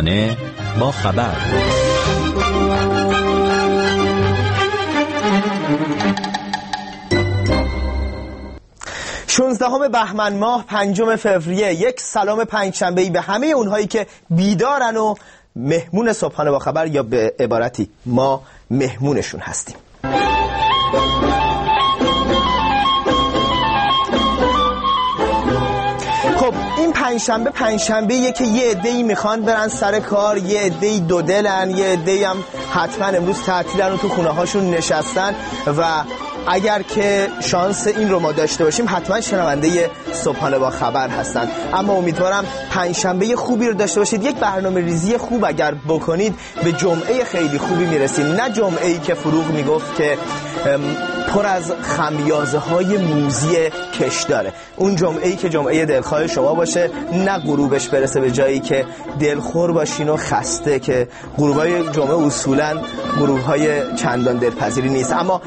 صبحانه با خبر. 16 بهمن ماه 5 فوریه، یک سلام پنجشنبه‌ای به همه اونهایی که بیدارن و مهمون صبحانه با خبر، یا به عبارتی ما مهمونشون هستیم. خب این پنجشنبه‌ایه که یه عده‌ای میخوان برن سر کار، یه عده‌ای دو دلن، یه عده‌ای هم حتما امروز تعطیلن و تو خونه هاشون نشستن و اگر که شانس این رو ما داشته باشیم حتما شنونده صبحانه با خبر هستن. اما امیدوارم پنجشنبه خوبی رو داشته باشید. یک برنامه ریزی خوب اگر بکنید به جمعه خیلی خوبی میرسید، نه جمعه‌ای که فروغ میگفت که پر از خمیازه های موزی کش داره، اون جمعه‌ای که جمعه دلخواه شما باشه، نه غروبش برسه به جایی که دلخور باشین و خسته، که غروبای جمعه اصولا غروب‌های چندان دلپذیری نیست. اما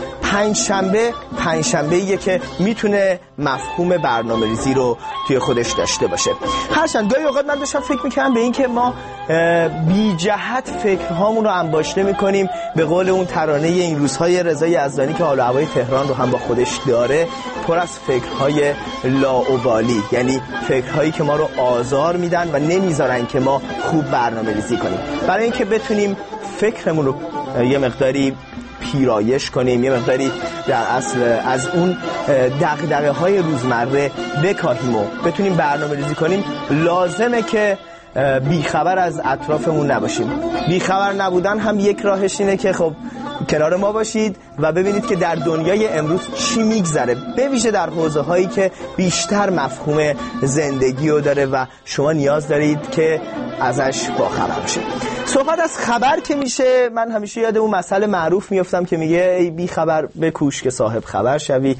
پنجشنبه‌ایه که میتونه مفهوم برنامه‌ریزی رو توی خودش داشته باشه. هرچند گاهی اوقات من داشتم فکر می‌کردم به این که ما بی جهت فکرهامون رو انباشته می‌کنیم، به قول اون ترانه این روزهای رضا یزدانی که حال و هوای تهران رو هم با خودش داره، پر از فکرهای لاابالی، یعنی فکرهایی که ما رو آزار میدن و نمیذارن که ما خوب برنامه‌ریزی کنیم. برای اینکه بتونیم فکرمون رو یه مقداری پیرایش کنیم، یه مقداری در اصل از اون دغدغه‌های روزمره بکاهیم و بتونیم برنامه‌ریزی کنیم، لازمه که بیخبر از اطرافمون نباشیم. بیخبر نبودن هم یک راهش اینه که خب کنار ما باشید و ببینید که در دنیای امروز چی میگذره، به ویژه در حوزه هایی که بیشتر مفهوم زندگی رو داره و شما نیاز دارید که ازش باخبر باشید. صحبت از خبر که میشه، من همیشه یاد اون مسئله معروف میافتم که میگه ای بی خبر بکوش که صاحب خبر شوی.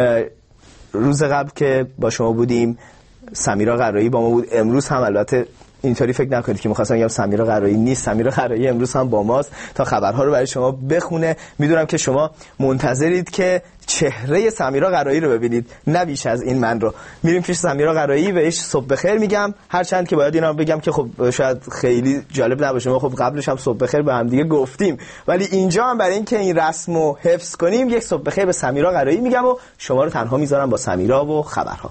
روز قبل که با شما بودیم سمیرا قرایی با ما بود، امروز هم البته اینطوری فکر نکنید که می‌خواستم بگم سمیرا قرایی نیست، سمیرا قرایی امروز هم با ماست تا خبرها رو برای شما بخونه. میدونم که شما منتظرید که چهره سمیرا قرایی رو ببینید، نه بیش از این. من رو میریم پیش سمیرا قرایی و ایش صبح بخیر میگم، هرچند که باید اینا رو بگم که خب شاید خیلی جالب نباشه، ما خب قبلش هم صبح بخیر به هم دیگه گفتیم، ولی اینجا هم برای اینکه این رسم رو حفظ کنیم یک صبح بخیر به سمیرا قرایی میگم و شما رو تنها میذارم با سمیرا و خبرها.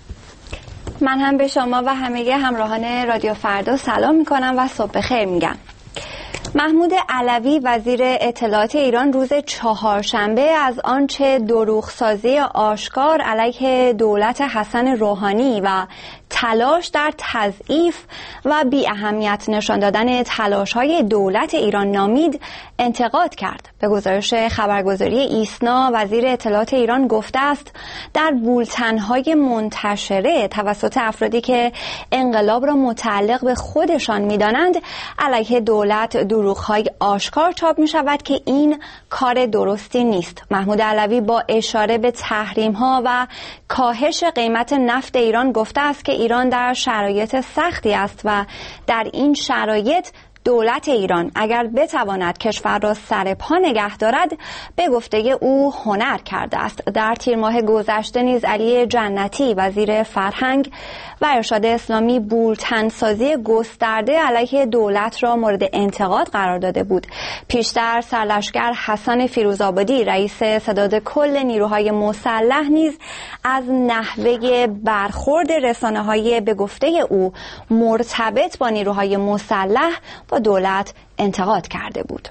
من هم به شما و همه همراهان رادیو فردا سلام میکنم و صبح بخیر میگم. محمود علوی وزیر اطلاعات ایران روز چهارشنبه از آنچه دروغسازی آشکار علیه دولت حسن روحانی و تلاش در تضعیف و بی اهمیت نشان دادن تلاش‌های دولت ایران نامید انتقاد کرد. به گزارش خبرگزاری ایسنا، وزیر اطلاعات ایران گفته است در بولتن‌های منتشره توسط افرادی که انقلاب را متعلق به خودشان می‌دانند علیه دولت دروغ‌های آشکار چاپ می‌شود که این کار درستی نیست. محمود علوی با اشاره به تحریم‌ها و کاهش قیمت نفت ایران گفته است که ایران در شرایط سختی است و در این شرایط دولت ایران اگر بتواند کشور را سر پا نگه دارد به گفته او هنر کرده است. در تیر ماه گذشته نیز علی جنتی وزیر فرهنگ و ارشاد اسلامی بولتنسازی گسترده علیه دولت را مورد انتقاد قرار داده بود. پیشتر سرلشکر حسن فیروزآبادی رئیس ستاد کل نیروهای مسلح نیز از نحوه برخورد رسانه‌های به گفته او مرتبط با نیروهای مسلح با دولت انتقاد کرده بود.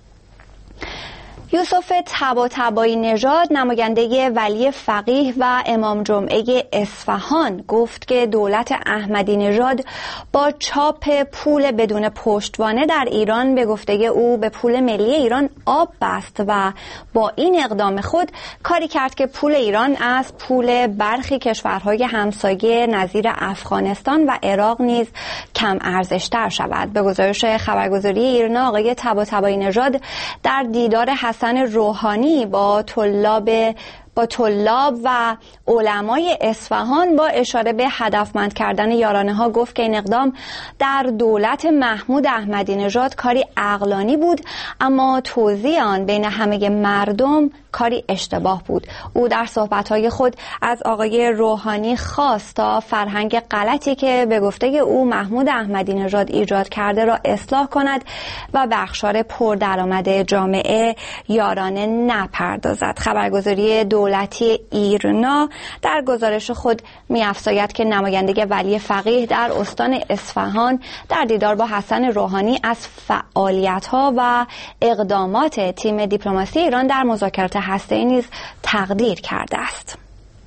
یوسف طباطبایی نژاد نماینده ولی فقیه و امام جمعه اصفهان گفت که دولت احمدی نژاد با چاپ پول بدون پشتوانه در ایران به گفته او به پول ملی ایران آب بست و با این اقدام خود کاری کرد که پول ایران از پول برخی کشورهای همسایه نظیر افغانستان و عراق نیز کم ارزش‌تر شود. به گزارش خبرگزاری ایرنا آقای طباطبایی نژاد در دیدار حسن روحانی با طلاب با طلاب و علمای اصفهان با اشاره به هدفمند کردن یارانه ها گفت که این اقدام در دولت محمود احمدی نژاد کاری عقلانی بود، اما توزیع آن بین همه مردم کاری اشتباه بود. او در صحبت‌های خود از آقای روحانی خواست تا فرهنگ غلطی که به گفته او محمود احمدی نژاد ایجاد کرده را اصلاح کند و به اخشار پردرآمد جامعه یارانه نپردازد. خبرگزاری دولتی ایرنا در گزارش خود می‌افزاید که نماینده ولی فقیه در استان اصفهان در دیدار با حسن روحانی از فعالیت‌ها و اقدامات تیم دیپلماسی ایران در مذاکرات هسته‌ای نیز تقدیر کرده است.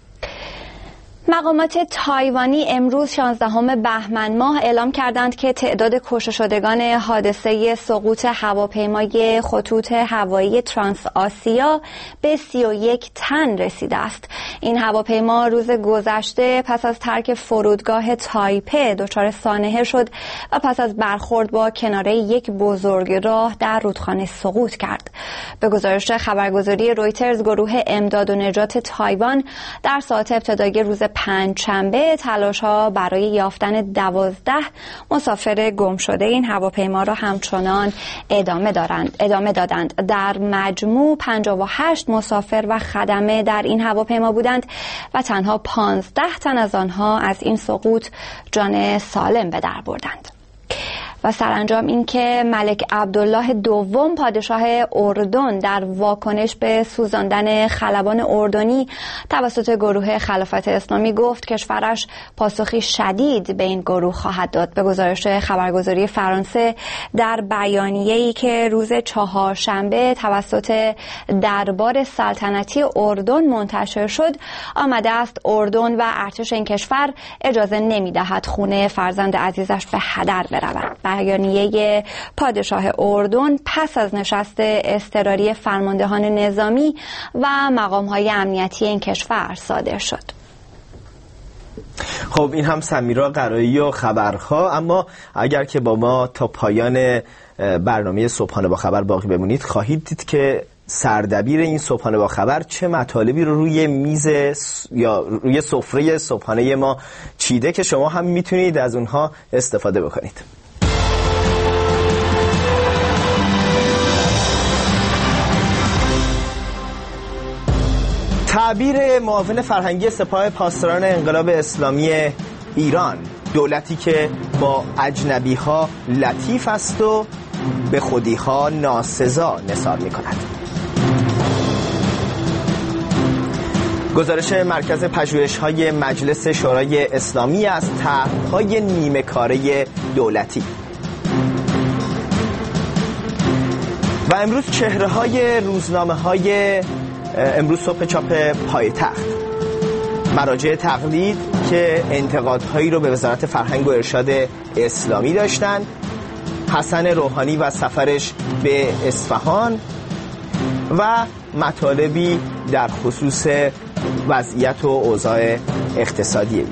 مقامات تایوانی امروز 16 بهمن ماه اعلام کردند که تعداد کشته شدگان حادثه سقوط هواپیمای خطوط هوایی ترانس آسیا به 31 تن رسیده است. این هواپیما روز گذشته پس از ترک فرودگاه تایپه دچار سانحه شد و پس از برخورد با کناره یک بزرگراه در رودخانه سقوط کرد. به گزارش خبرگزاری رویترز، گروه امداد و نجات تایوان در ساعات ابتدایی روز پنجشنبه تلاش‌ها برای یافتن 12 مسافر گم شده این هواپیما را همچنان ادامه دادند. در مجموع 58 مسافر و خدمه در این هواپیما بودند و تنها 15 تن از آنها از این سقوط جان سالم به در بردند. و سرانجام این که ملک عبدالله دوم پادشاه اردن در واکنش به سوزاندن خلبان اردنی توسط گروه خلافت اسلامی گفت کشورش پاسخی شدید به این گروه خواهد داد. به گزارش خبرگزاری فرانسه در بیانیه‌ای که روز چهارشنبه توسط دربار سلطنتی اردن منتشر شد آمده است اردن و ارتش این کشور اجازه نمی‌دهد خون فرزند عزیزش به هدر برود. بیانیه پادشاه اردن پس از نشست اضطراری فرماندهان نظامی و مقام‌های امنیتی این کشور صادر شد. خب این هم سمیرا قرایی و خبرها، اما اگر که با ما تا پایان برنامه صبحانه با خبر باقی بمونید خواهید دید که سردبیر این صبحانه با خبر چه مطالبی رو روی میز یا روی سفره صبحانه ما چیده که شما هم میتونید از اونها استفاده بکنید. تعبیر معاون فرهنگی سپاه پاسداران انقلاب اسلامی ایران: دولتی که با اجنبی ها لطیف است و به خودی ها ناسزا نثار می کند. گزارش مرکز پژوهش‌های مجلس شورای اسلامی از طرح‌های نیمه کاره دولتی. و امروز چهره‌های روزنامه‌های امروز صبح چاپ پایتخت: مراجع تقلید که انتقادهایی رو به وزارت فرهنگ و ارشاد اسلامی داشتن، حسن روحانی و سفرش به اصفهان و مطالبی در خصوص وضعیت و اوضاع اقتصادی ایران.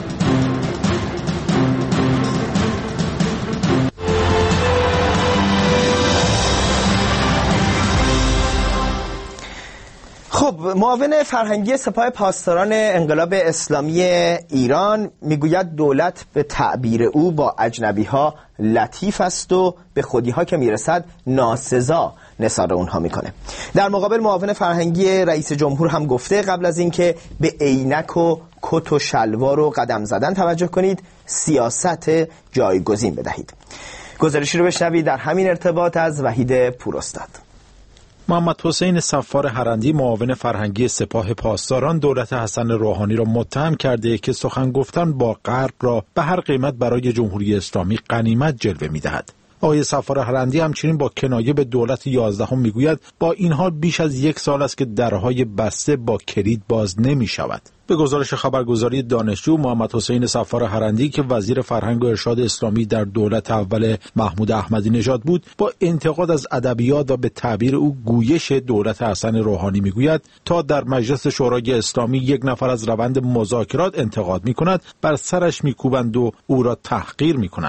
خب معاون فرهنگی سپاه پاسداران انقلاب اسلامی ایران میگوید دولت به تعبیر او با اجنبی ها لطیف است و به خودی ها که میرسد ناسزا نثار اونها میکنه. در مقابل معاون فرهنگی رئیس جمهور هم گفته قبل از اینکه به عینک و کت و شلوار و قدم زدن توجه کنید سیاست جایگزین بدهید. گزارشی رو بشنوید در همین ارتباط از وحید پوراستاد. محمد حسین صفار هرندی معاون فرهنگی سپاه پاسداران دولت حسن روحانی را متهم کرده که سخن گفتن با غرب را به هر قیمت برای جمهوری اسلامی غنیمت جلوه می‌دهد. آقای صفار هرندی همچنین با کنایه به دولت 11 میگوید با این حال بیش از 1 سال است که درهای بسته با کلید باز نمی‌شود. به گزارش خبرگزاری دانشجو، محمد حسین صفار هرندی که وزیر فرهنگ و ارشاد اسلامی در دولت اول محمود احمدی نژاد بود، با انتقاد از ادبیات و به تعبیر او گویش دولت حسن روحانی میگوید تا در مجلس شورای اسلامی یک نفر از روند مذاکرات انتقاد میکند بر سرش میکوبند و او را تحقیر میکنند.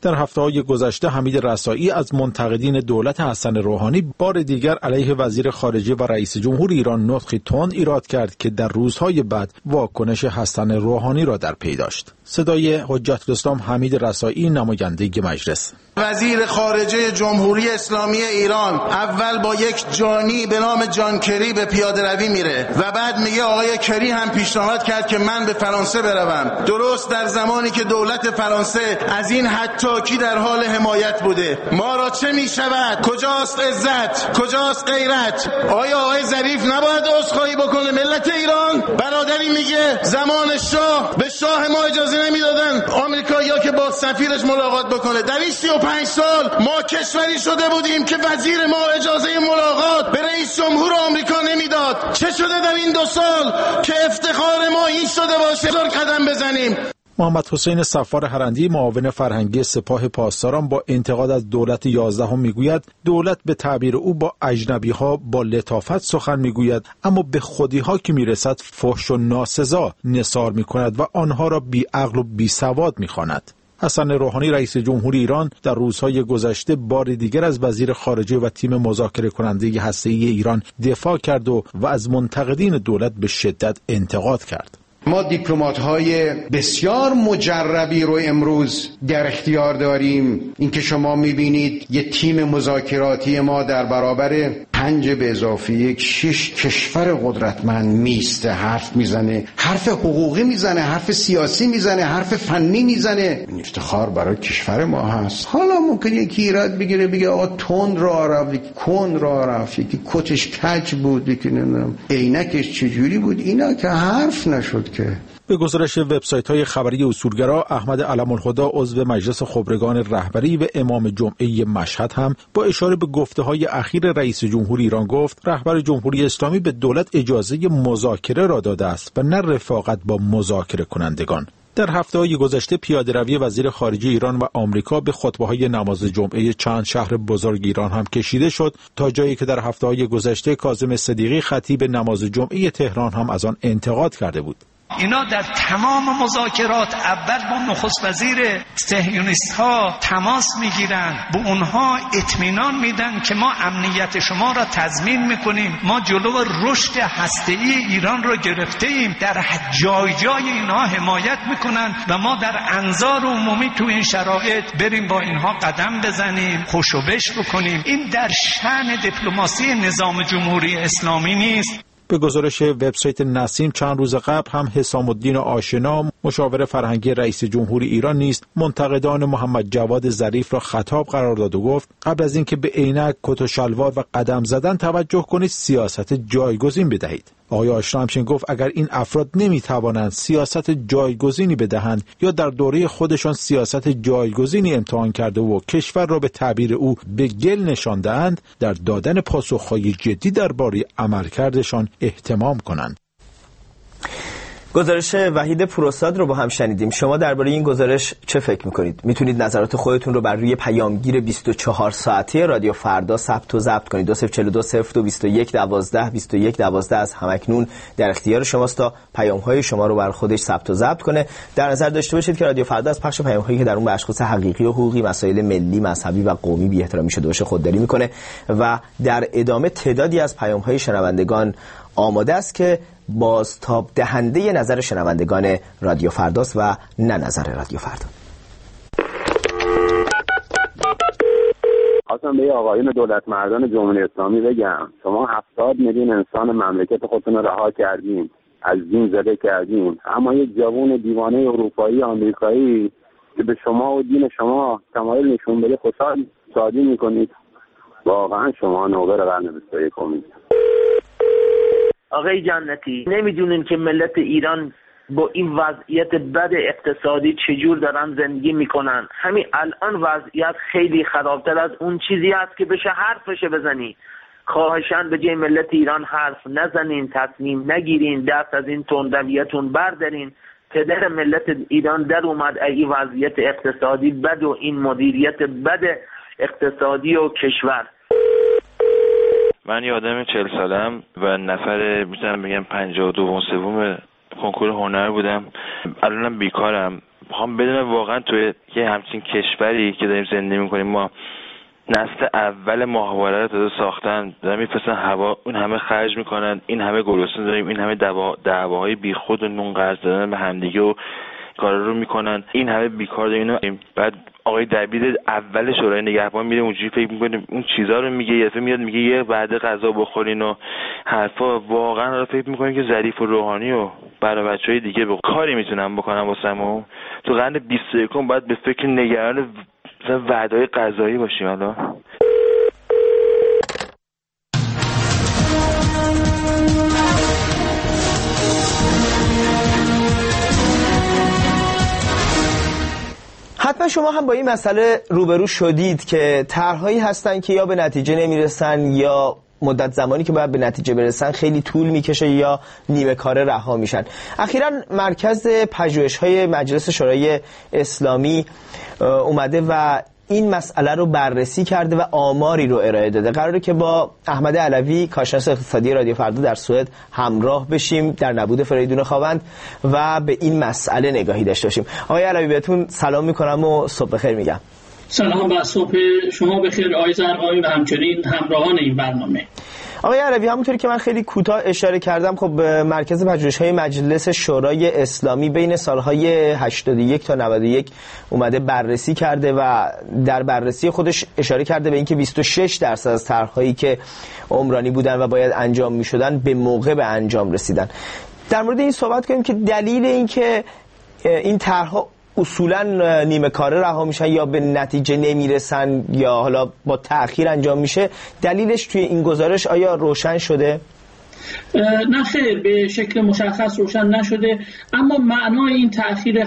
در هفته‌های گذشته حمید رسائی از منتقدین دولت حسن روحانی بار دیگر علیه وزیر خارجه و رئیس جمهور ایران نطقی تند ایراد کرد که در روزهای بعد واکنش حسن روحانی را در پی داشت. صدای حجت الاسلام حمید رسائی، نماینده مجلس. وزیر خارجه جمهوری اسلامی ایران اول با یک جانی به نام جان کری به پیاده روی میره و بعد میگه آقای کری هم پیشنهاد کرد که من به فرانسه بروم، درست در زمانی که دولت فرانسه از این حتاکی در حال حمایت بوده. ما را چه میشود؟ کجاست عزت؟ کجاست غیرت؟ آیا آقای ظریف نباید عذرخواهی بکنه؟ ملت ایران برادری میگه زمان شاه به شاه ما اجازه نمیدادن آمریکایی‌ها که با سفیرش ملاقات بکنه. در این 35 سال ما کشوری شده بودیم که وزیر ما اجازه ملاقات به رئیس جمهور آمریکا نمیداد. چه شده در این 2 سال که افتخار ما این شده باشه قدم بزنیم؟ محمد حسین صفار هرندی، معاون فرهنگی سپاه پاسداران، با انتقاد از دولت 11 میگوید دولت به تعبیر او با اجنبی‌ها با لطافت سخن میگوید، اما به خودی‌ها که میرسد فحش و ناسزا نثار میکند و آنها را بی‌عقل و بی‌سواد میخواند. حسن روحانی رئیس جمهور ایران در روزهای گذشته بار دیگر از وزیر خارجه و تیم مذاکره کننده هسته‌ای ایران دفاع کرد و از منتقدین دولت به شدت انتقاد کرد. ما دیپلمات‌های بسیار مجربی رو امروز در اختیار داریم. اینکه شما می‌بینید یه تیم مذاکراتی ما در برابر 5 به اضافه 1 6 کشور قدرتمند میسته، حرف میزنه، حرف حقوقی میزنه، حرف سیاسی میزنه، حرف فنی میزنه. این افتخار برای کشور ما هست. حالا ممکنه یکی ایراد بگیره بگه آقا تند راه رفت، یکی کند راه رفت، یکی کتش کج بود، یکی نمیدونم عینکش چجوری بود. اینا که حرف نشد که. به گزارش وبسایت‌های خبری اصولگرا، احمد علم الهدی عضو مجلس خبرگان رهبری و امام جمعه مشهد هم با اشاره به گفته‌های اخیر رئیس جمهور ایران گفت رهبر جمهوری اسلامی به دولت اجازه مذاکره را داده است و نه رفاقت با مذاکره کنندگان. در هفته‌های گذشته پیاده‌روی وزیر خارجه ایران و آمریکا به خطبه‌های نماز جمعه چند شهر بزرگ ایران هم کشیده شد، تا جایی که در هفته‌های گذشته کاظم صدیقی خطیب نماز جمعه تهران هم از آن انتقاد کرده بود. اینا در تمام مذاکرات اول با نخست وزیر صهیونیست ها تماس میگیرن، به اونها اطمینان میدن که ما امنیت شما را تضمین میکنیم، ما جلو رشد هسته‌ای ایران را گرفته ایم، در جای جای اینها حمایت میکنن و ما در انظار عمومی تو این شرایط بریم با اینها قدم بزنیم، خوشو بش بکنیم. این در شأن دیپلماسی نظام جمهوری اسلامی نیست. به گزارش وبسایت نسیم چند روز قبل هم حسام الدین آشنا، مشاور فرهنگی رئیس جمهور ایران نیز منتقدان محمد جواد ظریف را خطاب قرار داد و گفت قبل از اینکه به عینک، کت و شلوار و قدم زدن توجه کنید، سیاست جایگزین بدهید. آقای آشنا همچنین گفت اگر این افراد نمیتوانند سیاست جایگزینی بدهند یا در دوره خودشان سیاست جایگزینی امتحان کرده و کشور را به تعبیر او به گل نشانده‌اند، در دادن پاسخهای جدی درباره عملکردشان اهتمام کنند. گزارش وحید پوراستاد رو با هم شنیدیم. شما درباره این گزارش چه فکر میکنید؟ میتونید نظرات خودتون رو بر روی پیامگیر 24 ساعته رادیو فردا ثبت و ضبط کنید. 2042022112 از همکنون در اختیار شماست تا پیام‌های شما رو بر خودش ثبت و ضبط کنه. در نظر داشته باشید که رادیو فردا از پخش پیام‌هایی که در اون به اشخاص حقیقی و حقوقی، مسائل ملی، مذهبی و قومی بی‌احترامی شده باشه خودداری میکنه و در ادامه تعدادی از پیام‌های شنوندگان آماده است که بازتاب دهنده نظر شنوندگان رادیو فرداست و نه نظر رادیو فردا. خواستم به آقایون دولت مردان جمهوری اسلامی بگم شما 70 میلیون انسان مملکت خودتون رو رها کردین، از دین زده کردین، اما یک جوان دیوانه اروپایی آمریکایی که به شما و دین شما تمایل نشون بده خوشحال شادی میکنید. واقعا شما نوبر قرن 21 آقای جنتی، نمیدونین که ملت ایران با این وضعیت بد اقتصادی چجور دارن زندگی میکنن؟ همین الان وضعیت خیلی خرابتر از اون چیزی است که بشه حرفش بزنی. خواهشاً به جای ملت ایران حرف نزنین، تصمیم نگیرین، دست از این تندرویتون بردارین. پدر ملت ایران در اومد این وضعیت اقتصادی بد و این مدیریت بد اقتصادی و کشور. من یه آدم 40 سالم و نفر میتونم بگم 52 کنکور هنر بودم. الانم بیکارم میخوام بدونم واقعا توی یه همچین کشوری که داریم زندگی میکنیم ما نسل اول ماهواره رو تازه ساختن، دارن میفرستن هوا، اون همه خرج میکنن، این همه گرسنه داریم، این همه دعواهای بیخود و نون قرض دادن به همدیگه و کارا رو میکنن، این همه بیکار داریم. بعد آقای دبیر اول شورای نگهبان میره اونجوری فکر میکنه اون چیزا رو میگه، یا میاد میگه یه بعد غذا بخورین و حرفا. واقعا رو فکر میکنیم که ظریف و روحانی و برای بچهای دیگه به کاری میتونن بکنن واسمون. تو قرن 21 باید به فکر نگران وعده‌های غذایی باشیم. الان حتما شما هم با این مسئله روبرو شدید که طرح‌هایی هستن که یا به نتیجه نمیرسن یا مدت زمانی که باید به نتیجه برسن خیلی طول میکشه یا نیمه کاره رها میشن. اخیراً مرکز پژوهش‌های مجلس شورای اسلامی اومده و این مسئله رو بررسی کرده و آماری رو ارائه داده. قراره که با احمد علوی کارشناس اقتصادی رادیو فردا در سوئد همراه بشیم در نبود فریدون خاوند و به این مسئله نگاهی داشته باشیم. آقای علوی بهتون سلام میکنم و صبح بخیر میگم. سلام و صبح شما بخیر آقای زرقامی و همچنین همراهان این برنامه. آقای علوی، همونطوری که من خیلی کوتاه اشاره کردم، خب مرکز پژوهش‌های مجلس شورای اسلامی بین سالهای 81 تا 91 اومده بررسی کرده و در بررسی خودش اشاره کرده به اینکه 26% از طرح‌هایی که عمرانی بودن و باید انجام می‌شدن به موقع به انجام رسیدن. در مورد این صحبت کنیم که دلیل این که این طرح‌ها اصولا نیمه کاره رها میشن یا به نتیجه نمیرسن یا حالا با تأخیر انجام میشه، دلیلش توی این گزارش آیا روشن شده؟ نه خیر، به شکل مشخص روشن نشده، اما معنای این تأخیر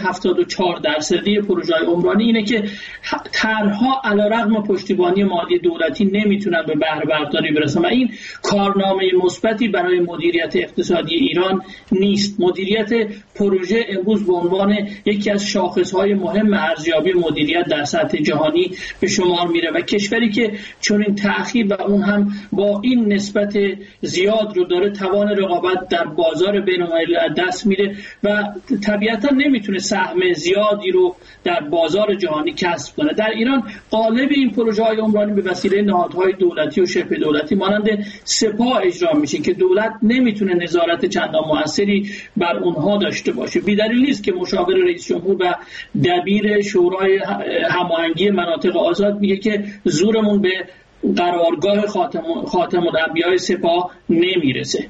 74% پروژه‌های عمرانی اینه که طرح‌ها علیرغم پشتیبانی مالی دولتی نمیتونن به بهره برداری برسن و این کارنامه مثبتی برای مدیریت اقتصادی ایران نیست. مدیریت پروژه امروز به عنوان یکی از شاخص‌های مهم ارزیابی مدیریت در سطح جهانی به شمار میره و کشوری که چون این تأخیر و اون هم با این نسبت زیاد رو داره توان رقابت در بازار بین‌المللی دست میره و طبیعتا نمیتونه سهم زیادی رو در بازار جهانی کسب کنه. در ایران غالب این پروژه‌های عمرانی به وسیله نهادهای دولتی و شبه دولتی مانند سپاه اجرا میشه که دولت نمیتونه نظارت چندان موثری بر اونها داشته باشه. بی‌دلیل نیست که مشاور رئیس جمهور و دبیر شورای هماهنگی مناطق آزاد میگه که زورمون به قرارگاه خاتم الانبیاء سپاه نمیرسه.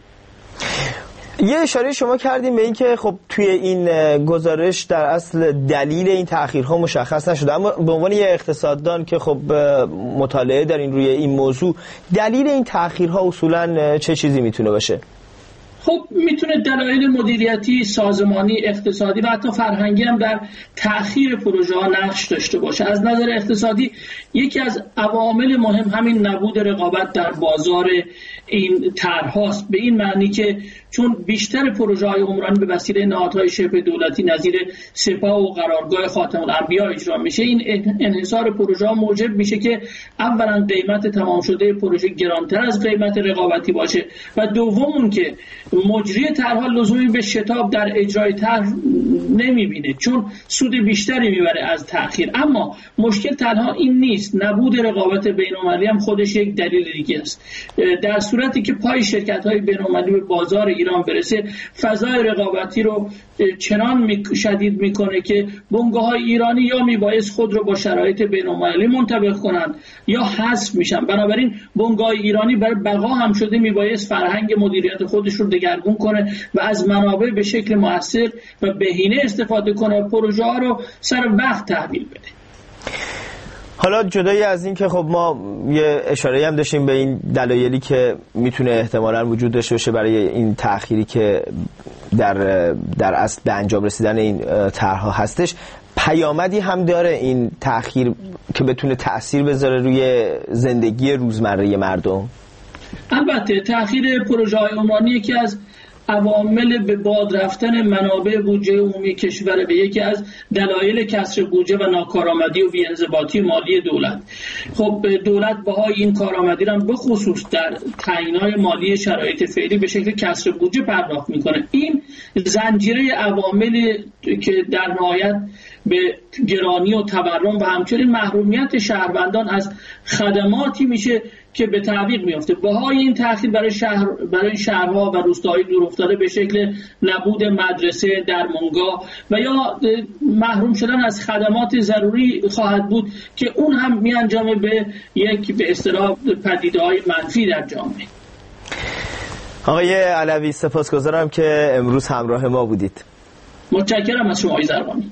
یه اشاره شما کردیم به این که خب توی این گزارش در اصل دلیل این تأخیرها مشخص نشده، اما به عنوان یه اقتصاددان که خب مطالعه دارین روی این موضوع، دلیل این تأخیرها اصولاً چه چیزی میتونه باشه؟ خب میتونه دلایل مدیریتی، سازمانی، اقتصادی و حتی فرهنگی هم در تأخیر پروژه ها نقش داشته باشه. از نظر اقتصادی یکی از عوامل مهم همین نبود رقابت در بازار این طرح‌هاست، به این معنی که چون بیشتر پروژه‌های عمرانی به وسیله نهادهای شبه دولتی نظیر سپاه و قرارگاه خاتم الانبیاء اجرا میشه، این انحصار پروژه‌ها موجب میشه که اولا قیمت تمام شده پروژه گرانتر از قیمت رقابتی باشه و دوم که مجری طرح‌ها لزومی به شتاب در اجرای طرح نمیبینه چون سود بیشتری میبره از تأخیر. اما مشکل تنها این نیست، نبود رقابت بین‌المللی هم خودش یک دلیل دیگه است. در صورتی که پای شرکت‌های بین‌المللی به بازار ایران برسه، فضای رقابتی رو چنان شدید میکنه که بنگاه‌های ایرانی یا میبایست خود رو با شرایط بین‌المللی منطبق کنند یا حذف میشن. بنابراین بنگاه ایرانی برای بقا هم شده میبایست فرهنگ مدیریت خودش رو دگرگون کنه و از منابع به شکل مؤثر و بهینه استفاده کنه و پروژه ها رو سر وقت تحویل بده. حالا جدایی از این که خب ما یه اشاره هم داشتیم به این دلایلی که میتونه احتمالاً وجود داشته باشه برای این تأخیری که در اصل به انجام رسیدن این طرح‌ها هستش، پیامدی هم داره این تأخیر که بتونه تأثیر بذاره روی زندگی روزمره مردم؟ البته تأخیر پروژه‌های عمرانی یکی از عوامل به باد رفتن منابع بودجه عمومی کشور به یکی از دلایل کسر بودجه و ناکارآمدی و بی‌انضباطی مالی دولت. خب دولت بهای این کارآمدی را به خصوص در تعیینات مالی شرایط فعلی به شکل کسر بودجه پرداخت میکنه. این زنجیره عواملی که در نهایت به گرانی و تورم و همچنین محرومیت شهروندان از خدماتی میشه که به تعویق میفته. بهای این تأخیر برای شهرها و روستاهای دورافتاده به شکل نبود مدرسه، درمانگاه و یا محروم شدن از خدمات ضروری خواهد بود که اون هم میانجامه به یک به اصطلاح پدیده‌های منفی در جامعه. آقای علوی سپاسگزارم که امروز همراه ما بودید. متشکرم از شما آقای زربانی.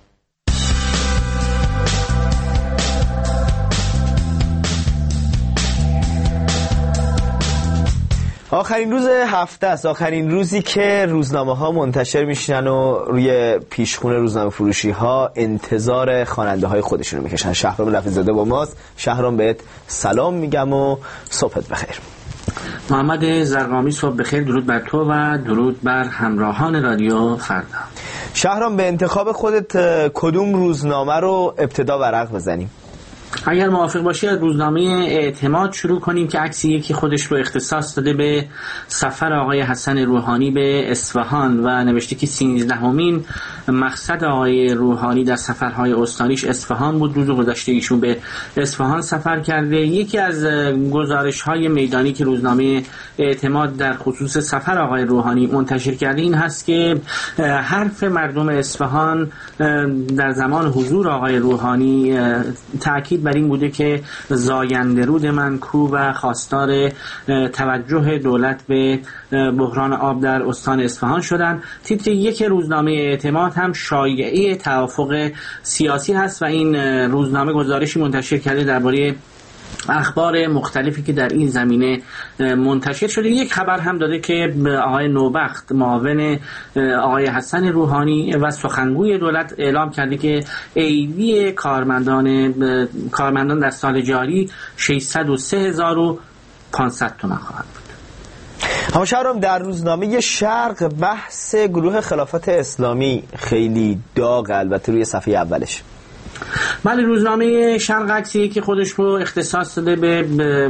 آخرین روز هفته است، آخرین روزی که روزنامه ها منتشر میشن و روی پیشخون روزنامه فروشی ها انتظار خواننده های خودشون رو میکشن. شهرام رفیع‌زاده با ماست. شهرام بهت سلام میگم و صبحت بخیر. محمد زرقامی صبح بخیر، درود بر تو و درود بر همراهان رادیو فردا. شهرام به انتخاب خودت کدوم روزنامه رو ابتدا ورق بزنیم؟ اگر موافق باشی از روزنامه اعتماد شروع کنیم که عکسی که خودش رو اختصاص داده به سفر آقای حسن روحانی به اصفهان و نوشته که 13مین مقصد آقای روحانی در سفرهای استانیش اصفهان بود. روز گذشته ایشون به اصفهان سفر کرده. یکی از گزارش‌های میدانی که روزنامه اعتماد در خصوص سفر آقای روحانی منتشر کرده این هست که حرف مردم اصفهان در زمان حضور آقای روحانی تأکید بر این بوده که زاینده رود منکو و خواستار توجه دولت به بحران آب در استان اصفهان شدند. تیتر یک روزنامه اعتماد هم شایعه توافق سیاسی هست و این روزنامه گزارشی منتشر کرده درباره اخبار مختلفی که در این زمینه منتشر شده. یک خبر هم داده که آقای نوبخت معاون آقای حسن روحانی و سخنگوی دولت اعلام کرده که ایدی کارمندان در سال جاری 603,500 تومان خواهد بود. اما شهرام در روزنامه شرق بحث گروه خلافت اسلامی خیلی داغ، البته روی صفحه اولش. بله، روزنامه شرق عکسی که خودش رو اختصاص داده به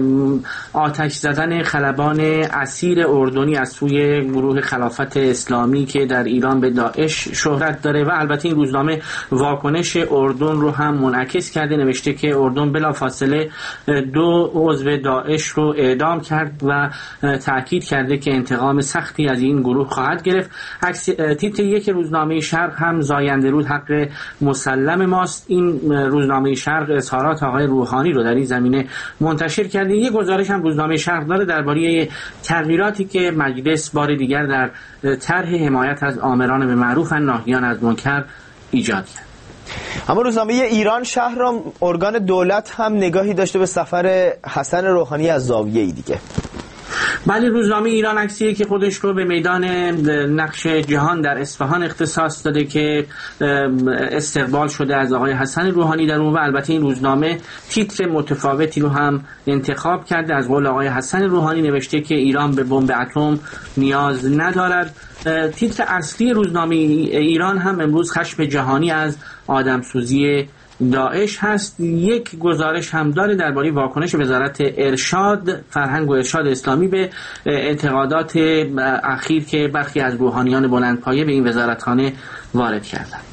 آتش زدن خلبان اسیر اردنی از سوی گروه خلافت اسلامی که در ایران به داعش شهرت داره و البته این روزنامه واکنش اردن رو هم منعکس کرده. نوشته که اردن بلافاصله 2 عضو داعش رو اعدام کرد و تأکید کرده که انتقام سختی از این گروه خواهد گرفت. تیتر یک روزنامه شرق هم زاینده رود حق مسلم ماست. این روزنامه شرق اظهارات آقای روحانی رو در این زمینه منتشر کرده. یک گزارش هم روزنامه شرق داره درباره تغییراتی که مجلس بار دیگر در طرح حمایت از آمران به معروف و ناهیان از منکر ایجاد کرد. اما روزنامه ایران شهرام ارگان دولت هم نگاهی داشته به سفر حسن روحانی از زاویه‌ای دیگه. بله، روزنامه ایران عکسی که خودش رو به میدان نقش جهان در اصفهان اختصاص داده که استقبال شده از آقای حسن روحانی در اون و البته این روزنامه تیتر متفاوتی رو هم انتخاب کرده. از قول آقای حسن روحانی نوشته که ایران به بمب اتم نیاز ندارد. تیتر اصلی روزنامه ایران هم امروز خشم جهانی از آدمسوزی داعش هست. یک گزارش هم داره درباره واکنش وزارت ارشاد، فرهنگ و ارشاد اسلامی به انتقادات اخیر که برخی از روحانیان بلندپایه به این وزارتخانه وارد کردند.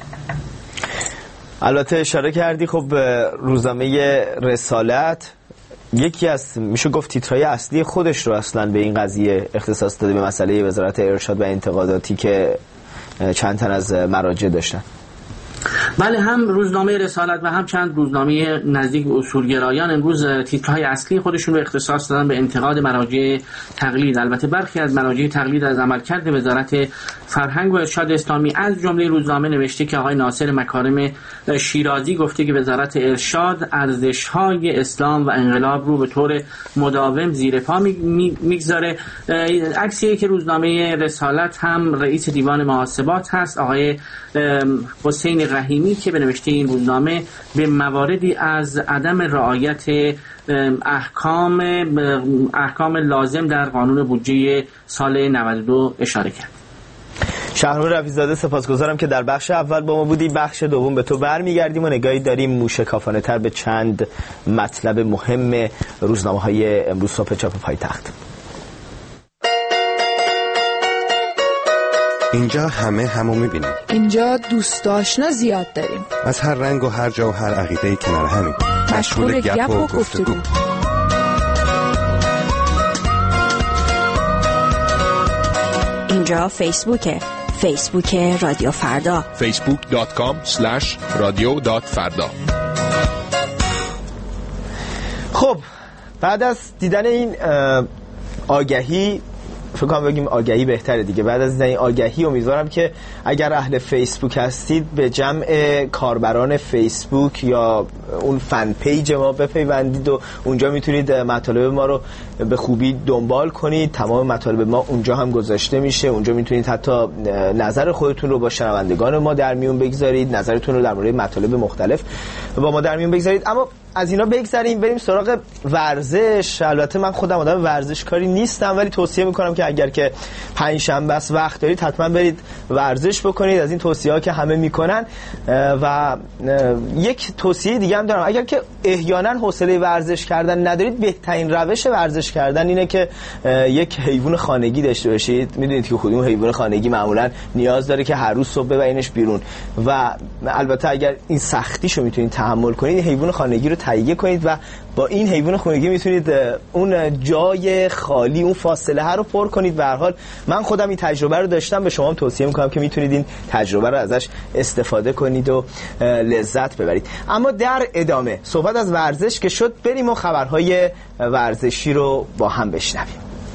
البته اشاره کردی خب روزنامه رسالت یکی از میشه گفت تیترهای اصلی خودش رو اصلا به این قضیه اختصاص داده، به مسئله وزارت ارشاد و انتقاداتی که چند تن از مراجع داشتن. بله، هم روزنامه رسالت و هم چند روزنامه نزدیک به اصولگرایان امروز تیترهای اصلی خودشون رو اختصاص دادن به انتقاد مراجع تقلید. البته برخی از مراجع تقلید از عملکرد وزارت فرهنگ و ارشاد اسلامی، از جمله روزنامه نوشته که آقای ناصر مکارم شیرازی گفته که وزارت ارشاد ارزش‌های اسلام و انقلاب رو به طور مداوم زیر پا میگذاره. عکسی که روزنامه رسالت هم رئیس دیوان محاسبات هست آقای حسین رحیمی که به نوشته این روزنامه به مواردی از عدم رعایت احکام لازم در قانون بودجه سال 92 اشاره کرد. شهرام رفیع‌زاده سپاسگزارم که در بخش اول با ما بودی. بخش دوم به تو برمیگردیم و نگاهی داریم موشکافانه تر به چند مطلب مهم روزنامه‌های امروز صبح چاپ پایتخت. اینجا همه همو میبینیم. اینجا دوست آشنا زیاد داریم. از هر رنگ و هر جا و هر عقیده‌ای کنار همین. مشغول گپ و گفتگو. اینجا فیسبوک رادیو فردا. facebook.com/radio.farda. خب بعد از دیدن این آگهی، فکر کنم بگیم آگهی بهتره دیگه، بعد از دیدن این آگهی امیدوارم که اگر اهل فیسبوک هستید به جمع کاربران فیسبوک یا اون فن پیج ما بپیوندید و اونجا میتونید مطالب ما رو به خوبی دنبال کنید. تمام مطالب ما اونجا هم گذاشته میشه. اونجا میتونید حتی نظر خودتون رو با شنوندگان ما در میون بگذارید، نظرتون رو در مورد مطالب مختلف با ما در میون بگذارید. اما از اینا بگذاریم بریم سراغ ورزش. البته من خودم آدم ورزشکاری نیستم، ولی توصیه میکنم که اگر که پنجشنبه است وقت دارید حتما برید ورزش بکنید، از این توصیه‌ها که همه میکنن. و یک توصیه دیگه هم دارم، اگر که احیانا حوصله ورزش کردن ندارید، بهترین روش ورزش کردن اینه که یک حیوان خانگی داشته باشید. میدونید که خودمون حیوان خانگی معمولا نیاز داره که هر روز صبح ببرینش بیرون و البته اگر این سختیشو میتونید تحمل کنید، حیوان خانگی رو تهیه کنید و با این حیوان خانگی میتونید اون جای خالی، اون فاصله ها رو پر کنید. به هر حال من خودم این تجربه رو داشتم، به شما هم توصیه میکنم که میتونید این تجربه رو ازش استفاده کنید و لذت ببرید. اما در ادامه صحبت از ورزش که شد، بریم و خبرهای ورزشی رو با هم بشنویم.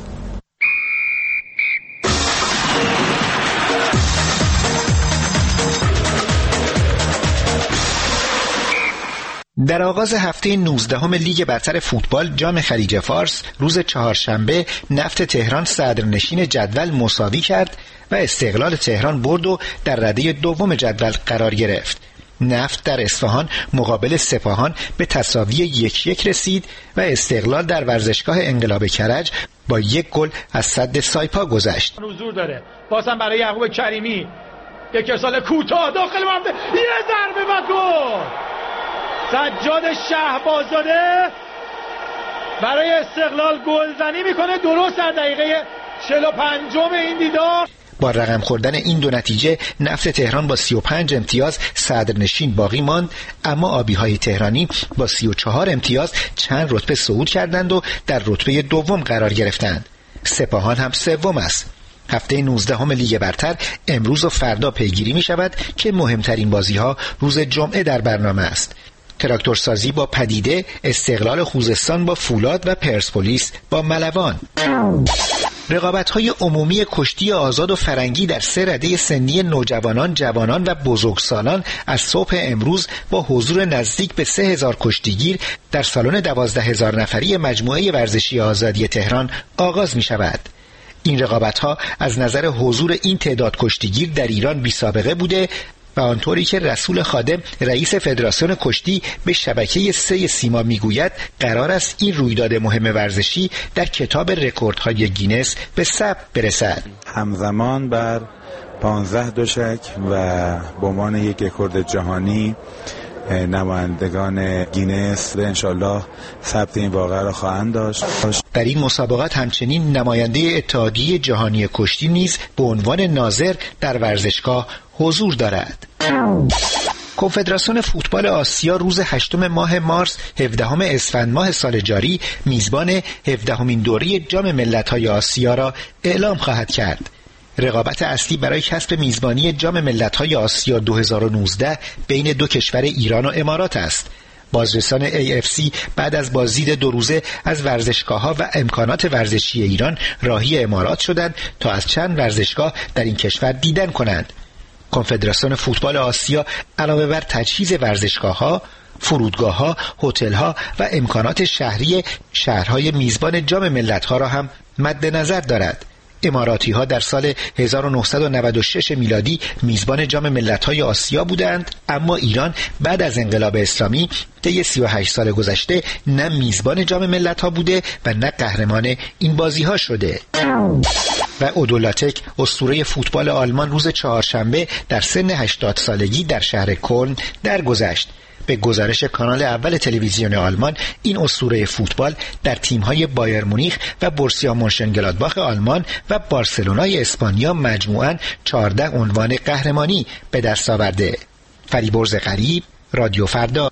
در آغاز هفته 19 لیگ برتر فوتبال جام خلیج فارس روز چهارشنبه نفت تهران صدرنشین جدول مساوی کرد و استقلال تهران برد و در رده دوم جدول قرار گرفت. نفت در اصفهان مقابل سپاهان به تساوی 1-1 رسید و استقلال در ورزشگاه انقلاب کرج با 1 گل از سد سایپا گذشت. حضور داره بازم برای یعقوب کریمی، یک ارسال کوتاه داخل منطقه، یه ضربه و گل. سجاد شهبازاده برای استقلال گلزنی میکنه درست در دقیقه 45 این دیدار. با رقم خوردن این دو نتیجه نفت تهران با 35 امتیاز صدرنشین باقی ماند، اما آبی‌های تهرانی با 34 امتیاز چند رتبه صعود کردند و در رتبه دوم قرار گرفتند. سپاهان هم سوم است. هفته 19 لیگ برتر امروز و فردا پیگیری می شود که مهمترین بازی‌ها روز جمعه در برنامه است. تراکتورسازی با پدیده، استقلال خوزستان با فولاد و پرسپولیس با ملوان. رقابت‌های عمومی کشتی آزاد و فرنگی در 3 رده سنی نوجوانان، جوانان و بزرگسالان از صبح امروز با حضور نزدیک به 3000 کشتیگیر در سالن 12000 نفری مجموعه ورزشی آزادی تهران آغاز می‌شود. این رقابت‌ها از نظر حضور این تعداد کشتیگیر در ایران بی‌سابقه بوده و آنطوری که رسول خادم رئیس فدراسیون کشتی به شبکه 3 سیما میگوید قرار است این رویداد مهم ورزشی در کتاب رکوردهای گینس به ثبت برسد. همزمان بر 15 دوشک و به عنوان یک رکورد جهانی نمایندگان گینس انشالله ثبت این واقعه را خواهند داشت. در این مسابقات همچنین نماینده اتحادیه جهانی کشتی نیز به عنوان ناظر در ورزشگاه حضور دارد. کنفدراسیون فوتبال آسیا روز 8 ماه مارس 17 اسفند ماه سال جاری میزبان 17مین دوره جام ملت‌های آسیا را اعلام خواهد کرد. رقابت اصلی برای کسب میزبانی جام ملت‌های آسیا 2019 بین دو کشور ایران و امارات است. بازرسان AFC بعد از بازدید 2 روزه از ورزشگاه‌ها و امکانات ورزشی ایران راهی امارات شدند تا از چند ورزشگاه در این کشور دیدن کنند. کنفدراسیون فوتبال آسیا علاوه بر تجهیز ورزشگاه‌ها، فرودگاه‌ها، هتل‌ها و امکانات شهری شهرهای میزبان جام ملت‌ها را هم مد نظر دارد. اماراتی‌ها در سال 1996 میلادی میزبان جام ملت‌های آسیا بودند، اما ایران بعد از انقلاب اسلامی طی 38 سال گذشته نه میزبان جام ملت‌ها بوده و نه قهرمان این بازی‌ها شده. و اودولاتک اسطوره فوتبال آلمان روز چهارشنبه در سن 80 سالگی در شهر کلن درگذشت. به گزارش کانال اول تلویزیون آلمان، این اسطوره فوتبال در تیم‌های بایر مونیخ و بورسیا مونشنگلادباخ آلمان و بارسلونای اسپانیا مجموعاً 14 عنوان قهرمانی به دست آورده. فریبرز غریب، رادیو فردا.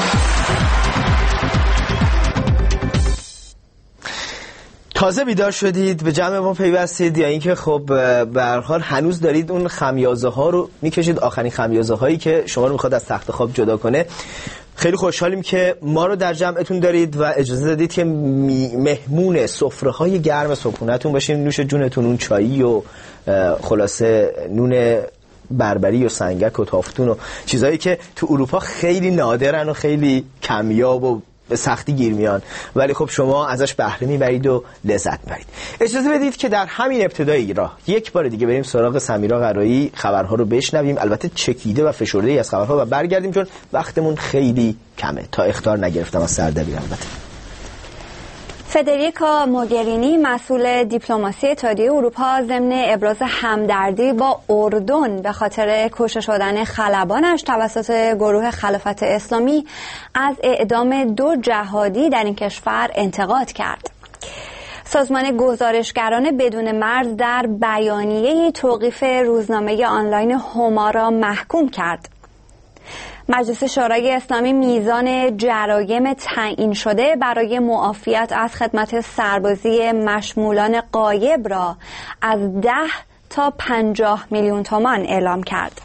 تازه بیدار شدید، به جمع ما پیوستید، یا اینکه خب به هر حال هنوز دارید اون خمیازه ها رو میکشید، آخرین خمیازه هایی که شما رو میخواد از تخت خواب جدا کنه. خیلی خوشحالیم که ما رو در جمعتون دارید و اجازه دادید که مهمون سفره های گرم صبحونتون باشیم، نوش جونتون، اون چایی و خلاصه نون بربری و سنگک و تافتون و چیزایی که تو اروپا خیلی نادرن و خیلی کمیاب و به سختی گیر میان، ولی خب شما ازش بهره میبرید و لذت میبرید. اجازه بدید که در همین ابتدای راه یک بار دیگه بریم سراغ سمیرا قرایی، خبرها رو بشنویم، البته چکیده و فشرده ای از خبرها، و برگردیم چون وقتمون خیلی کمه تا اخطار نگرفتم از سردبیر. البته فدریکا موگرینی مسئول دیپلماسی اتحادیه اروپا ضمن ابراز همدردی با اردن به خاطر کشته شدن خلبانش توسط گروه خلافت اسلامی از اعدام 2 جهادی در این کشور انتقاد کرد. سازمان گزارشگران بدون مرز در بیانیه‌ای توقیف روزنامه آنلاین هما را محکوم کرد. مجلس شورای اسلامی میزان جرایم تعیین شده برای معافیت از خدمت سربازی مشمولان غایب را از 10 تا 50 میلیون تومان اعلام کرد.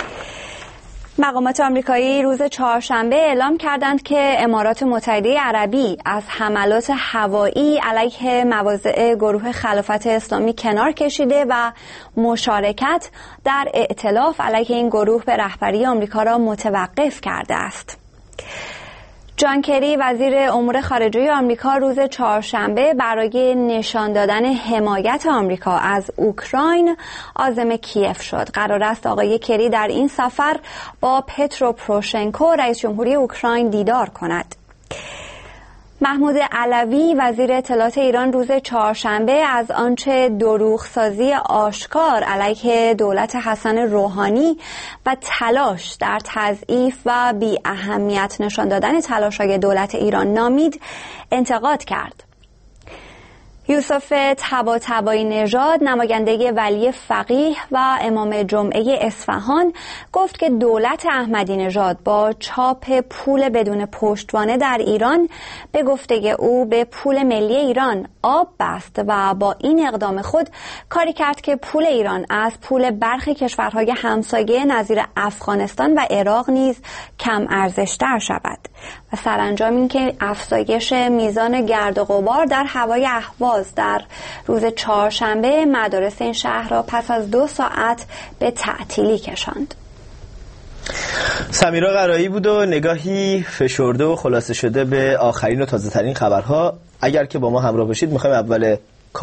مقامات آمریکایی روز چهارشنبه اعلام کردند که امارات متحده عربی از حملات هوایی علیه مواضع گروه خلافت اسلامی کنار کشیده و مشارکت در ائتلاف علیه این گروه به رهبری آمریکا را متوقف کرده است. جان کری وزیر امور خارجه آمریکا روز چهارشنبه برای نشان دادن حمایت آمریکا از اوکراین عازم کیف شد. قرار است آقای کری در این سفر با پترو پروشنکو رئیس جمهوری اوکراین دیدار کند. محمود علوی وزیر اطلاعات ایران روز چهارشنبه از آنچه دروغسازی آشکار علیه دولت حسن روحانی و تلاش در تضعیف و بی اهمیت نشان دادن تلاش‌های دولت ایران نامید انتقاد کرد. یوسف طباطبایی نژاد نماینده ولی فقیه و امام جمعه اصفهان گفت که دولت احمدی نژاد با چاپ پول بدون پشتوانه در ایران به گفته او به پول ملی ایران آب بست و با این اقدام خود کاری کرد که پول ایران از پول برخی کشورهای همسایه نظیر افغانستان و عراق نیز کم ارزش‌تر شود و سرانجام این که افزایش میزان گرد و غبار در هوای اهواز در روز چهارشنبه مدارس این شهر را پس از 2 ساعت به تعطیلی کشاند. سمیرا قرایی بود و نگاهی فشرده و خلاصه شده به آخرین و تازه ترین خبرها. اگر که با ما همراه باشید میخوایم اول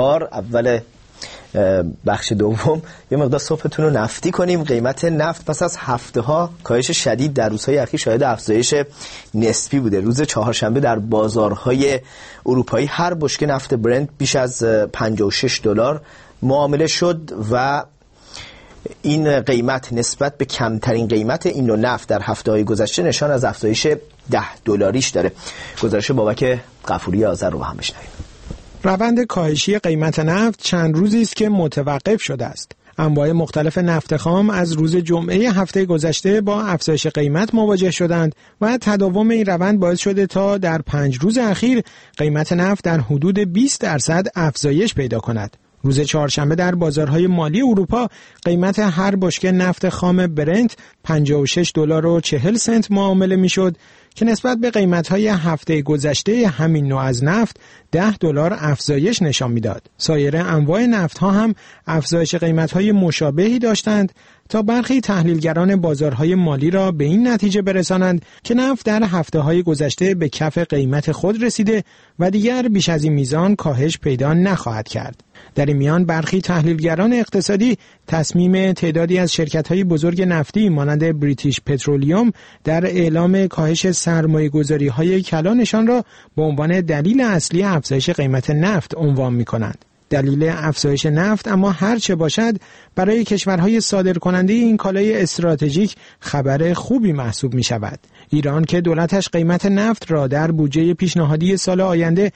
بخش دوم یه مقدار صبحتون رو نفتی کنیم. قیمت نفت پس از هفته ها کاهش شدید در روزهای اخیر شاهد افزایش نسبی بوده. روز چهارشنبه در بازارهای اروپایی هر بشکه نفت برنت بیش از $56 معامله شد و این قیمت نسبت به کمترین قیمت این نوع نفت در هفته‌های گذشته نشان از افزایش $10 داره. گزارش بابک غفوری آذر رو با هم بشنویم. روند کاهشی قیمت نفت چند روزی است که متوقف شده است. انواع مختلف نفت خام از روز جمعه هفته گذشته با افزایش قیمت مواجه شدند و تداوم این روند باعث شده تا در 5 روز اخیر قیمت نفت در حدود 20% افزایش پیدا کند. روز چهارشنبه در بازارهای مالی اروپا قیمت هر بشکه نفت خام برنت $56.40 معامله میشد که نسبت به قیمت‌های هفته گذشته همین نوع از نفت $10 افزایش نشان می‌داد. سایر انواع نفت‌ها هم افزایش قیمت‌های مشابهی داشتند تا برخی تحلیلگران بازارهای مالی را به این نتیجه برسانند که نفت در هفته‌های گذشته به کف قیمت خود رسیده و دیگر بیش از این میزان کاهش پیدا نخواهد کرد. در این میان برخی تحلیلگران اقتصادی تصمیم تعدادی از شرکت‌های بزرگ نفتی مانند بریتیش پترولیوم در اعلام کاهش سرمایه‌گذاری‌های کلانشان را به عنوان دلیل اصلی افزایش قیمت نفت عنوان می‌کنند. دلیل افزایش نفت اما هر چه باشد برای کشورهای صادرکننده این کالای استراتژیک خبر خوبی محسوب می شود. ایران که دولتش قیمت نفت را در بودجه پیشنهادی سال آینده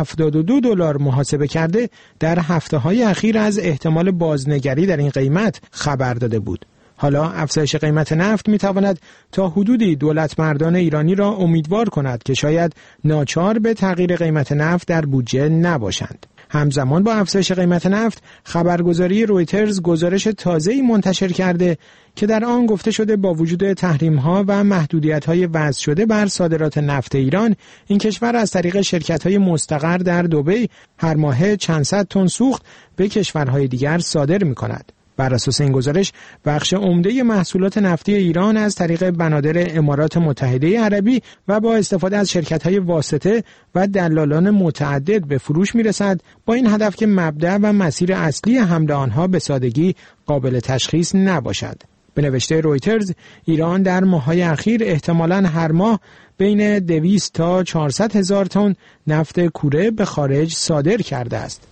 $72 محاسبه کرده، در هفته‌های اخیر از احتمال بازنگری در این قیمت خبر داده بود. حالا افزایش قیمت نفت می‌تواند تا حدودی دولت مردان ایرانی را امیدوار کند که شاید ناچار به تغییر قیمت نفت در بودجه نباشند. همزمان با افزایش قیمت نفت، خبرگزاری رویترز گزارش تازه‌ای منتشر کرده که در آن گفته شده با وجود تحریم‌ها و محدودیت‌های وضع شده بر صادرات نفت ایران، این کشور از طریق شرکت‌های مستقر در دبی هر ماه چند صد تن سوخت به کشورهای دیگر صادر می‌کند. بر اساس این گزارش، بخش عمده محصولات نفتی ایران از طریق بنادر امارات متحده عربی و با استفاده از شرکت‌های واسطه و دلالان متعدد به فروش می‌رسد، با این هدف که مبدأ و مسیر اصلی حمل آنها به سادگی قابل تشخیص نباشد. به نوشته رویترز، ایران در ماه‌های اخیر احتمالاً هر ماه بین 200 تا 400 هزار تن نفت کوره به خارج صادر کرده است.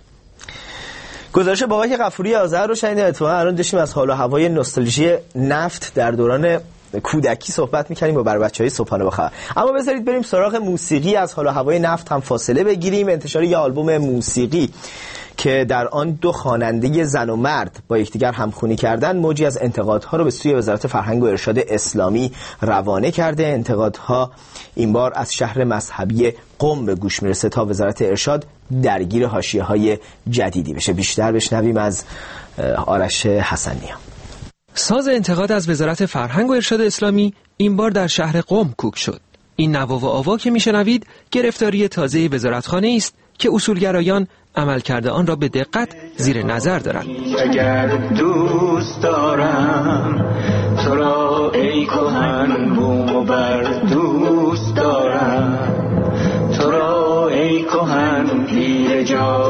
گزارش بابک غفوری آذر رو شنیدیم. اتفاقا الان داشتیم از حال و هوای نوستالژی نفت در دوران کودکی صحبت می‌کنیم با بچه‌های صبحانه با خبر. اما بذارید بریم سراغ موسیقی. از حال و هوای نفت هم فاصله بگیریم. انتشار یک آلبوم موسیقی که در آن دو خواننده زن و مرد با یکدیگر همخوانی کردند، موجی از انتقادها رو به سوی وزارت فرهنگ و ارشاد اسلامی روانه کرده. انتقادها این بار از شهر مذهبی قم به گوش میرسه تا وزارت ارشاد درگیر حاشیه‌های جدیدی بشه. بیشتر بشنویم از آرش حسنیان. ساز انتقاد از وزارت فرهنگ و ارشاد اسلامی این بار در شهر قم کوک شد. این نوا و آوا که میشنوید گرفتاری تازه وزارتخانه است که اصولگرایان عملکرد آن را به دقت زیر نظر دارند. اگر دوست دارم تو را ای کهن بوم و بر، دوست دارم تو را ای کهن پیر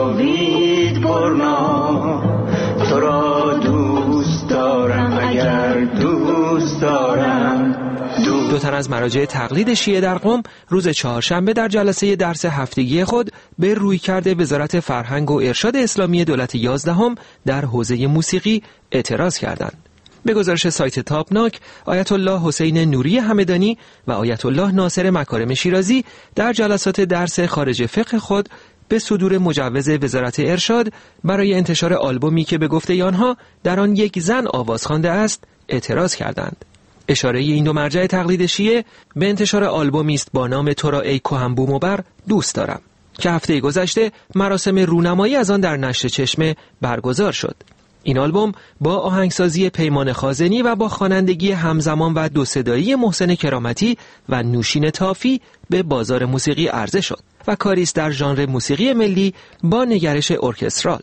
جاوید برنا، تو را دوست دارم اگر دوست دارم. دو تن از مراجع تقلید شیعه در قم روز چهارشنبه در جلسه درس هفتگی خود به رویکرد وزارت فرهنگ و ارشاد اسلامی دولت 11 در حوزه موسیقی اعتراض کردند. به گزارش سایت تابناک، آیت الله حسین نوری همدانی و آیت الله ناصر مکارم شیرازی در جلسات درس خارج فقه خود به صدور مجوز وزارت ارشاد برای انتشار آلبومی که به گفته آنها در آن یک زن آواز خوانده است اعتراض کردند. اشاره این دو مرجع تقلید شیعه به انتشار آلبومی است با نام تو را ای کهن بوم و بر دوست دارم که هفته گذشته مراسم رونمایی از آن در نشر چشمه برگزار شد. این آلبوم با آهنگسازی پیمان خازنی و با خوانندگی همزمان و دو صدایی محسن کرامتی و نوشین طافی به بازار موسیقی عرضه شد و کاری است در ژانر موسیقی ملی با نگرش ارکسترال.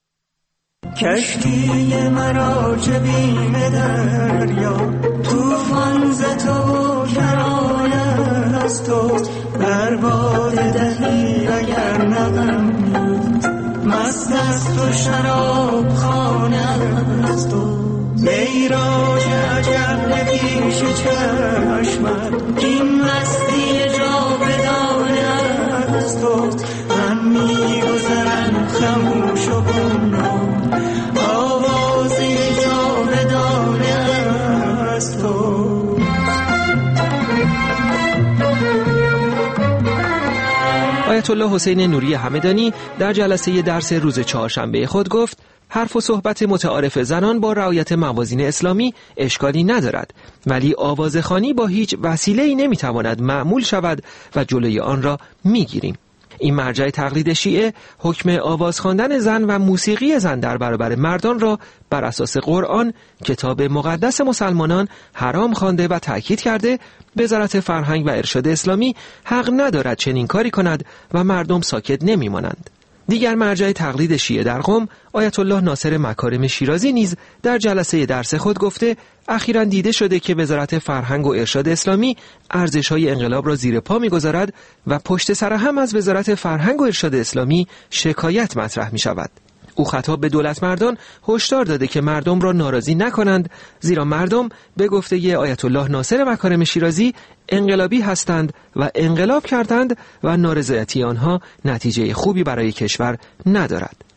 کشتی مرا جبین دریا، توفان ز تو کرانه از تو، برباد دهی اگر نغم مست است و شراب خانه از تو، میراج عجب نپیش چشمت، این مستی جاودانه از تو، من میگذرم خموش و گمنام، آوازی جاودانه از تو. آیت الله حسین نوری همدانی در جلسه درس روز چهارشنبه خود گفت حرف و صحبت متعارف زنان با رعایت موازین اسلامی اشکالی ندارد، ولی آوازخوانی با هیچ وسیله‌ای نمیتواند معمول شود و جلوی آن را میگیریم. این مرجع تقلید شیعه حکم آواز خواندن زن و موسیقی زن در برابر مردان را بر اساس قرآن، کتاب مقدس مسلمانان، حرام خوانده و تأکید کرده وزارت فرهنگ و ارشاد اسلامی حق ندارد چنین کاری کند و مردم ساکت نمیمانند. دیگر مرجع تقلید شیعه در قم، آیت الله ناصر مکارم شیرازی نیز در جلسه درس خود گفته اخیراً دیده شده که وزارت فرهنگ و ارشاد اسلامی ارزش‌های انقلاب را زیر پا می‌گذارد و پشت سر هم از وزارت فرهنگ و ارشاد اسلامی شکایت مطرح می‌شود. او خطاب به دولت مردان هشدار داده که مردم را ناراضی نکنند، زیرا مردم به گفته آیت الله ناصر مکارم شیرازی انقلابی هستند و انقلاب کردند و نارضایتی آنها نتیجه خوبی برای کشور ندارد.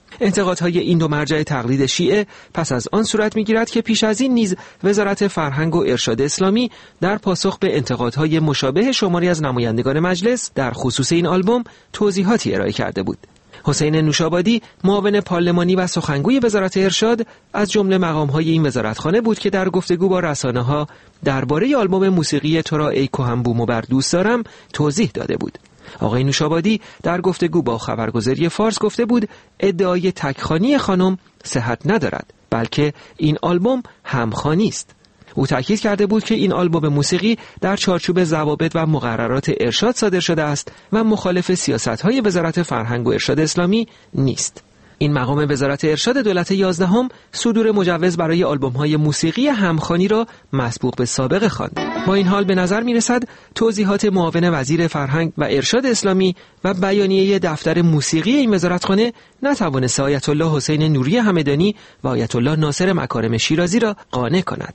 انتقادهای این دو مرجع تقلید شیعه پس از آن صورت می‌گیرد که پیش از این نیز وزارت فرهنگ و ارشاد اسلامی در پاسخ به انتقادهای مشابه شماری از نمایندگان مجلس در خصوص این آلبوم توضیحاتی ارائه کرده بود. حسین نوشابادی، معاون پارلمانی و سخنگوی وزارت ارشاد، از جمله مقام‌های این وزارتخانه بود که در گفتگو با رسانه‌ها درباره آلبوم موسیقی تو را ای کهن بوم و بر دوست دارم توضیح داده بود. آقای نوشابادی در گفتگو با خبرگزاری فارس گفته بود ادعای تکخوانی خانم صحت ندارد، بلکه این آلبوم همخوانی است. او تاکید کرده بود که این آلبوم موسیقی در چارچوب ضوابط و مقررات ارشاد صادر شده است و مخالف سیاست‌های وزارت فرهنگ و ارشاد اسلامی نیست. این مقام وزارت ارشاد دولت 11 صدور مجوز برای آلبوم‌های موسیقی همخوانی را مسبوق به سابقه خواند. با این حال به نظر می‌رسد توضیحات معاون وزیر فرهنگ و ارشاد اسلامی و بیانیه دفتر موسیقی این وزارتخانه نتوانست آیت الله حسین نوری همدانی و آیت الله ناصر مکارم شیرازی را قانع کند.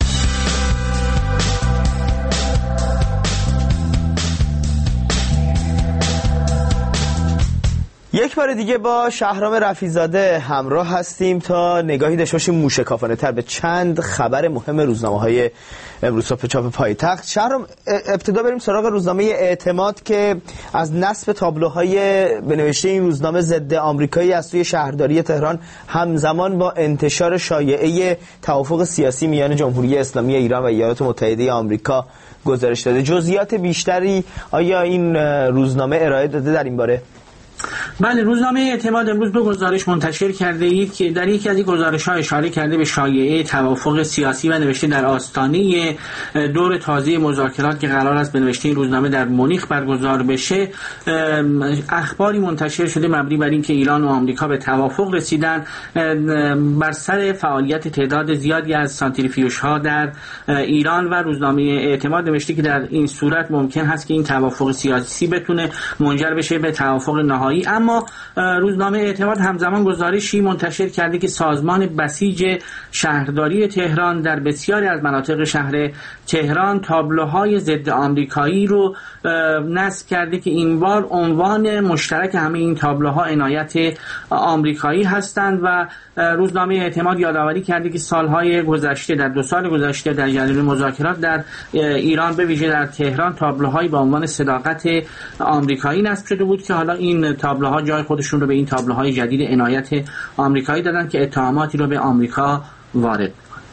یک بار دیگه با شهرام رفیع‌زاده همراه هستیم تا نگاهی داشته باشیم موشکافانه تر به چند خبر مهم روزنامه‌های امروز صبح چاپ پایتخت. شهرام، ابتدا بریم سراغ روزنامه اعتماد که از نصب تابلوهای به نوشته این روزنامه ضد آمریکایی از سوی شهرداری تهران همزمان با انتشار شایعه توافق سیاسی میان جمهوری اسلامی ایران و ایالات متحده آمریکا گزارش داده. جزئیات بیشتری آیا این روزنامه ارائه داده در این باره؟ بله، روزنامه اعتماد امروز دو گزارش منتشر کرده. در یکی از این گزارش‌ها اشاره کرده به شایعه توافق سیاسی و نوشته در آستانه دور تازه مذاکرات که قرار است به نوشته این روزنامه در مونیخ برگزار بشه، اخباری منتشر شده مبنی بر اینکه ایران و آمریکا به توافق رسیدن بر سر فعالیت تعداد زیادی از سانتریفیوژها در ایران، و روزنامه اعتماد نوشته که در این صورت ممکن هست که این توافق سیاسی بتونه منجر بشه به توافق نهایی. اما روزنامه اعتماد همزمان گزارشی منتشر کرده که سازمان بسیج شهرداری تهران در بسیاری از مناطق شهر تهران تابلوهای ضد آمریکایی رو نصب کرده که این بار عنوان مشترک همه این تابلوها عنایت آمریکایی هستند، و روزنامه اعتماد یادآوری کرده که سالهای گذشته، در 2 سال گذشته در جریان مذاکرات در ایران به ویژه در تهران تابلوهایی با عنوان صداقت آمریکایی نصب شده بود که حالا این تابلوها جای خودشون رو به این تابلوهای جدید عنایت آمریکایی دادن که اتهاماتی رو به آمریکا وارد.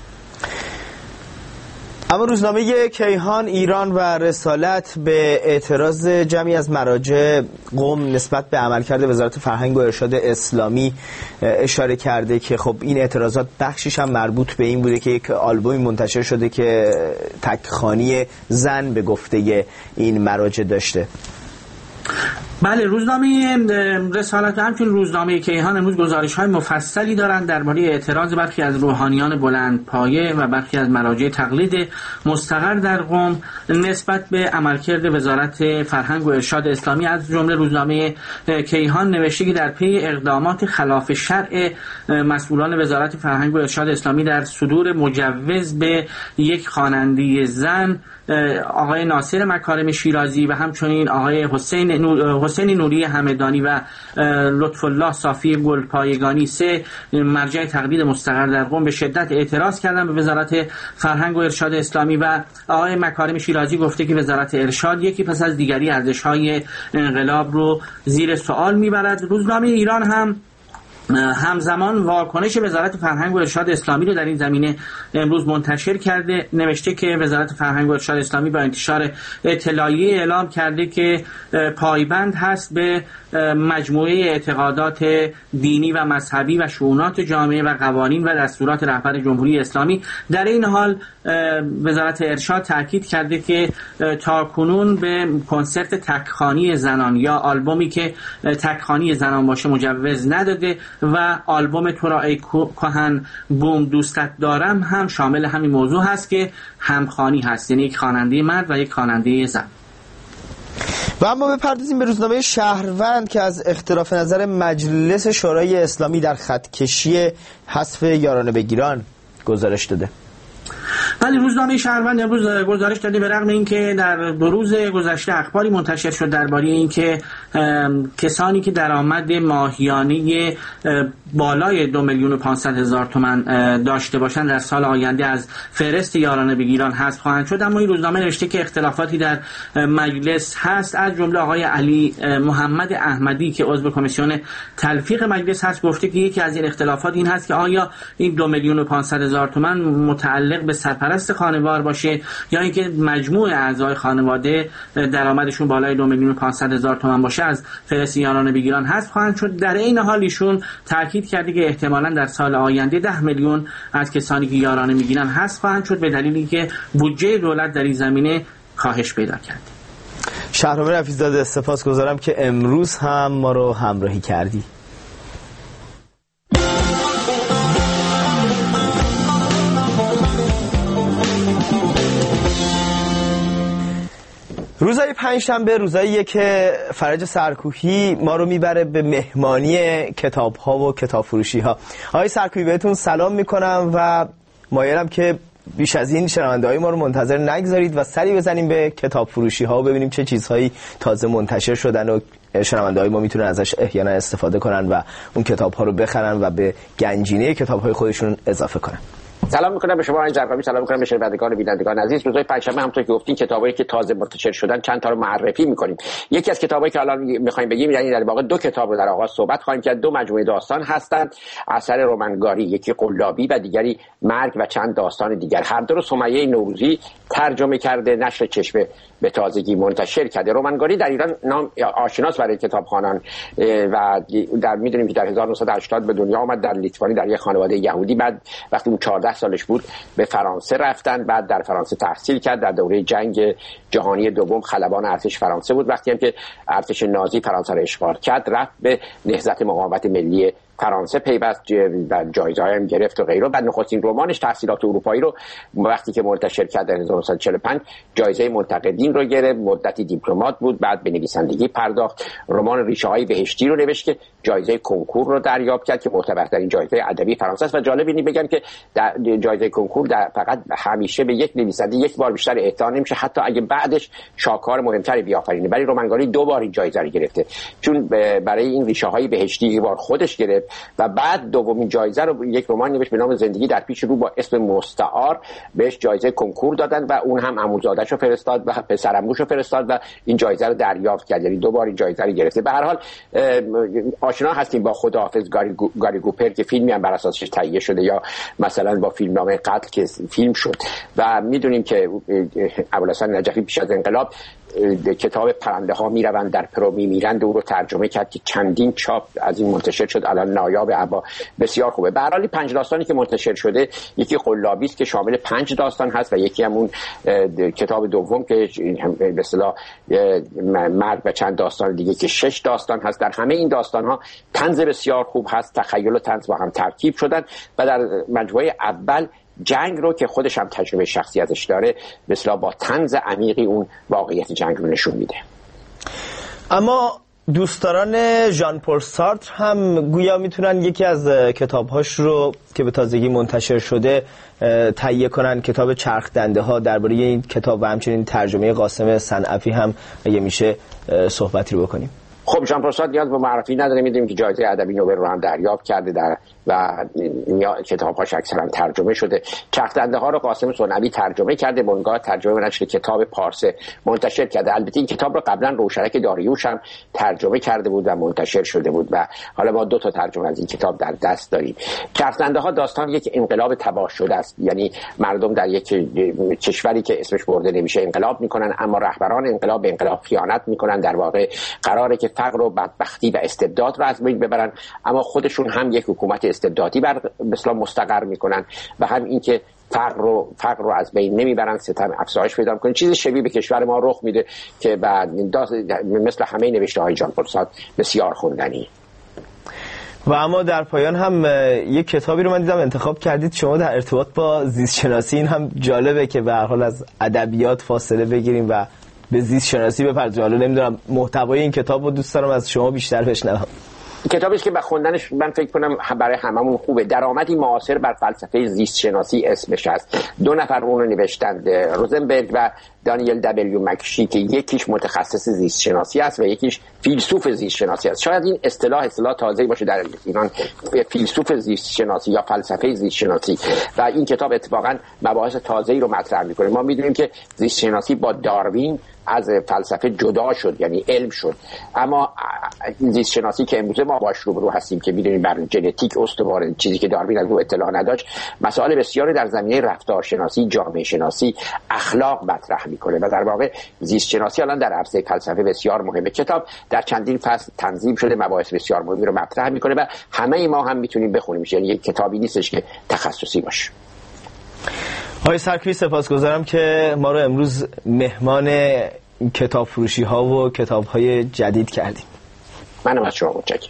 اما روزنامه کیهان ایران و رسالت به اعتراض جمعی از مراجع قم نسبت به عملکرد وزارت فرهنگ و ارشاد اسلامی اشاره کرده که خب این اعتراضات بخشش هم مربوط به این بوده که یک آلبومی منتشر شده که تکخوانی زن به گفته این مراجع داشته. بله، روزنامه رسالت و همچنین روزنامه کیهان امروز گزارش‌های مفصلی دارند درباره اعتراض برخی از روحانیان بلندپایه و برخی از مراجع تقلید مستقر در قم نسبت به عملکرد وزارت فرهنگ و ارشاد اسلامی. از جمله روزنامه کیهان نوشته که در پی اقدامات خلاف شرع مسئولان وزارت فرهنگ و ارشاد اسلامی در صدور مجوز به یک خواننده زن آقای ناصر مکارم شیرازی و همچنین آقای حسین نوری همدانی و لطف الله صافی گلپایگانی، 3 مرجع تقلید مستقر در قم، به شدت اعتراض کردن به وزارت فرهنگ و ارشاد اسلامی و آقای مکارم شیرازی گفته که وزارت ارشاد یکی پس از دیگری ارزش‌های انقلاب رو زیر سوال میبرد. روزنامه ایران هم همزمان واکنش وزارت فرهنگ و ارشاد اسلامی رو در این زمینه امروز منتشر کرده. نوشته که وزارت فرهنگ و ارشاد اسلامی با انتشار اطلاعیه اعلام کرده که پایبند هست به مجموعه اعتقادات دینی و مذهبی و شؤونات جامعه و قوانین و دستورات رهبر جمهوری اسلامی. در این حال وزارت ارشاد تاکید کرده که تاکنون به کنسرت تکخوانی زنان یا آلبومی که تکخوانی زنان باشه مجوز نداده و آلبوم تو را ای کهن بوم دوستت دارم هم شامل همین موضوع هست که همخوانی هست، یعنی یک خواننده مرد و یک خواننده زن. و اما بپردازیم به روزنامه شهروند که از اختلاف نظر مجلس شورای اسلامی در خطکشی حذف یارانه بگیران گزارش داده. ولی روزنامه شهروند امروز گزارش داده به رغم اینکه در 2 روز گذشته اخباری منتشر شد درباره اینکه کسانی که درآمد ماهیانه بالای 2,500,000 تومان داشته باشند در سال آینده از فهرست یارانه به گیلان حذف خواهند شد، اما این روزنامه نوشته که اختلافاتی در مجلس هست. از جمله آقای علی محمد احمدی که عضو کمیسیون تلفیق مجلس هست گفته که یکی از این اختلافات این هست که آیا این 2,500,000 تومان متعلق به سرپرست خانوار باشه یا اینکه مجموع اعضای خانواده درآمدشون بالای 2,500,000 تومان باشه از فهرست یارانه به گیلان حذف خواهند شد. در این حال ایشون تاکید کرده که احتمالاً در سال آینده 10 میلیون از کسانی که یارانه میگیرن حذف خواهند شد به دلیلی که بودجه دولت در این زمینه کاهش پیدا کرده. شهرام رفیع‌زاده سپاسگزارم که امروز هم ما رو همراهی کردی. روزای پنجشنبه روزاییه که فرج سرکوهی ما رو میبره به مهمانی کتاب‌ها و کتاب فروشی‌ها. آقای سرکوهی بهتون سلام میکنم و مایلم که بیش از این شنونده‌های ما رو منتظر نگذارید و سری بزنیم به کتاب فروشی‌ها و ببینیم چه چیزهایی تازه منتشر شدن و شنونده‌های ما میتونن ازش احیانا استفاده کنن و اون کتاب‌ها رو بخرن و به گنجینه کتاب‌های خودشون اضافه کنن. سلام میکنم به شما آقای زرقامی، سلام میکنم به شنوندگان و بینندگان عزیز. روزهای پنجشنبه همونطور که گفتین کتابایی که تازه منتشر شدن چند تا رو معرفی میکنیم. یکی از کتابایی که الان میخوایم بگیم یعنی در واقع 2 کتاب رو در آغاز صحبت خواهیم کرد. 2 مجموعه داستان هستند، اثر رومنگاری، یکی قلابی و دیگری مرگ و چند داستان دیگر. هر دو رو سمیه نوروزی ترجمه کرده، نشر چشمه به تازگی منتشر کرده. رومنگاری در ایران نام آشناس برای کتابخوانان و در میدونیم که در 1980 به دنیا آمد در لیتوانی در یک خانواده یهودی. بعد وقتی اون 14 سالش بود به فرانسه رفتن، بعد در فرانسه تحصیل کرد. در دوره جنگ جهانی دوم خلبان ارتش فرانسه بود. وقتی هم که ارتش نازی فرانسه را اشغال کرد رفت به نهضت مقاومت ملی فرانسه پیوست و جایزه هم گرفت و غیره. بعد نخستین رمانش تحصیلات اروپایی رو وقتی که منتشر کرد در 1945 جایزه منتقدین رو گرفت. مدتی دیپلمات بود، بعد به نویسندگی پرداخت. رمان ریشه‌های بهشتی رو نوشت که جایزه کنکور رو دریافت کرد که معتبرترین جایزه ادبی فرانسه است. و جالب اینه بگم که در جایزه کنکور در فقط همیشه به یک نویسنده یک بار بیشتر اعطا نمیشه، حتی اگه بعدش شاهکار مهمتری بیافرینه. ولی رومنگاری 2 بار این جایزه رو گرفته، چون برای این ریشه‌های بهشتی یک بار خودش گرفت و بعد دومین جایزه رو یک رمان نوشت به نام زندگی در پیش رو با اسم مستعار، بهش جایزه کنکور دادن و اون هم عموزاده‌شو فرستاد و پسرعموشو فرستاد و این جایزه رو دریافت کرد. یعنی 2 بار این جایزه رو گرفته. به هر حال آشنا هستیم با خداحافظ گاری کوپر که فیلمی هم بر اساسش تهیه شده، یا مثلا با فیلمنامه قتل که فیلم شد. و میدونیم که ابوالحسن نجفی پیش از انقلاب کتاب پرنده ها میروند در پرو میمیرند او رو ترجمه کرد که چندین چاپ از این منتشر شد، الان نایاب عبا بسیار خوبه. به هر حال 5 داستانی که منتشر شده، یکی قلابی است که شامل 5 داستان هست و یکی هم اون کتاب دوم که به اصطلاح مرگ و چند داستان دیگه که 6 داستان هست. در همه این داستان ها طنز بسیار خوب هست، تخیل و طنز با هم ترکیب شدن و در مجموعه اول جنگ رو که خودش هم تجربه شخصی ازش داره مثلا با طنز عمیقی اون واقعیت جنگ رو نشون میده. اما دوستداران ژان پل سارتر هم گویا میتونن یکی از کتابهاش رو که به تازگی منتشر شده تهیه کنن، کتاب چرخ دنده ها. درباره این کتاب و همچنین ترجمه قاسم صنعفی هم اگه میشه صحبتی رو بکنیم. خب ژان پل سارتر نیاز به معرفی نداره، میدونیم که جایزه ادبی نوبل رو هم دریافت کرده و کتاب‌هاش اکثرا ترجمه شده. چرخ دنده ها رو قاسم صنعوی ترجمه کرده، بنگاه ترجمه و نشر کتاب پارسه منتشر کرده. البته این کتاب رو قبلا روشنک داریوش هم ترجمه کرده بود و منتشر شده بود و حالا ما 2 تا ترجمه از این کتاب در دست داریم. چرخ دنده ها داستان یک انقلاب تباه شده است، یعنی مردم در یک کشوری که اسمش برده نمیشه انقلاب میکنن، اما رهبران انقلاب به انقلاب خیانت میکنن. در واقع قراره که فقر و بدبختی و استبداد رو از بین ببرن، اما خودشون هم یک حکومت استبدادی مثلا مستقر میکنن و هم اینکه فقر رو از بین نمیبرن، ستم افزایش پیدا میکنه. چیزی شبیه به کشور ما رخ میده که بعد مثل همه نوشته های ژان پل سارتر بسیار خوندنی. و اما در پایان هم یک کتابی رو من دیدم انتخاب کردید شما در ارتباط با زیست شناسی. این هم جالبه که به هر حال از ادبیات فاصله بگیریم و به زیست شناسی بپردازیم. حالا نمیدونم محتوای این کتاب رو دوست دارم از شما بیشتر بشنوم. کتابی است که به خوندنش من فکر کنم برای هممون خوبه. درآمدی معاصر بر فلسفه زیست شناسی اسمش است. 2 نفر اون رو نوشتند، روزنبرگ و دانیل دبلیو مکشی، که یکیش متخصص زیست شناسی است و یکیش فیلسوف زیست شناسی است. شاید این اصطلاح تازه‌ای باشه در ایران، فیلسوف زیست شناسی یا فلسفه زیست شناسی، و این کتاب اتفاقا مباحث تازه‌ای رو مطرح می‌کنه. ما می‌دونیم که زیست شناسی با داروین از فلسفه جدا شد، یعنی علم شد، اما زیست شناسی که امروزه ما باش روبرو هستیم که می‌دونیم بر ژنتیک استواره، چیزی که داروین از او اطلاع نداشت، مسائل بسیاری در زمینه رفتارشناسی، جامعه شناسی، اخلاق مطرح می‌کنه و در واقع زیست شناسی الان در عرصه فلسفه بسیار مهمه. کتاب در چندین فصل تنظیم شده، مباحث بسیار مهمی رو مطرح می‌کنه و همه ما هم می‌تونیم بخونیم، یعنی یک کتابی نیستش که تخصصی باشه. آقای سرکوی سپاسگزارم که ما رو امروز مهمان کتاب فروشی ها و کتاب های جدید کردیم. منم از شما متشکرم.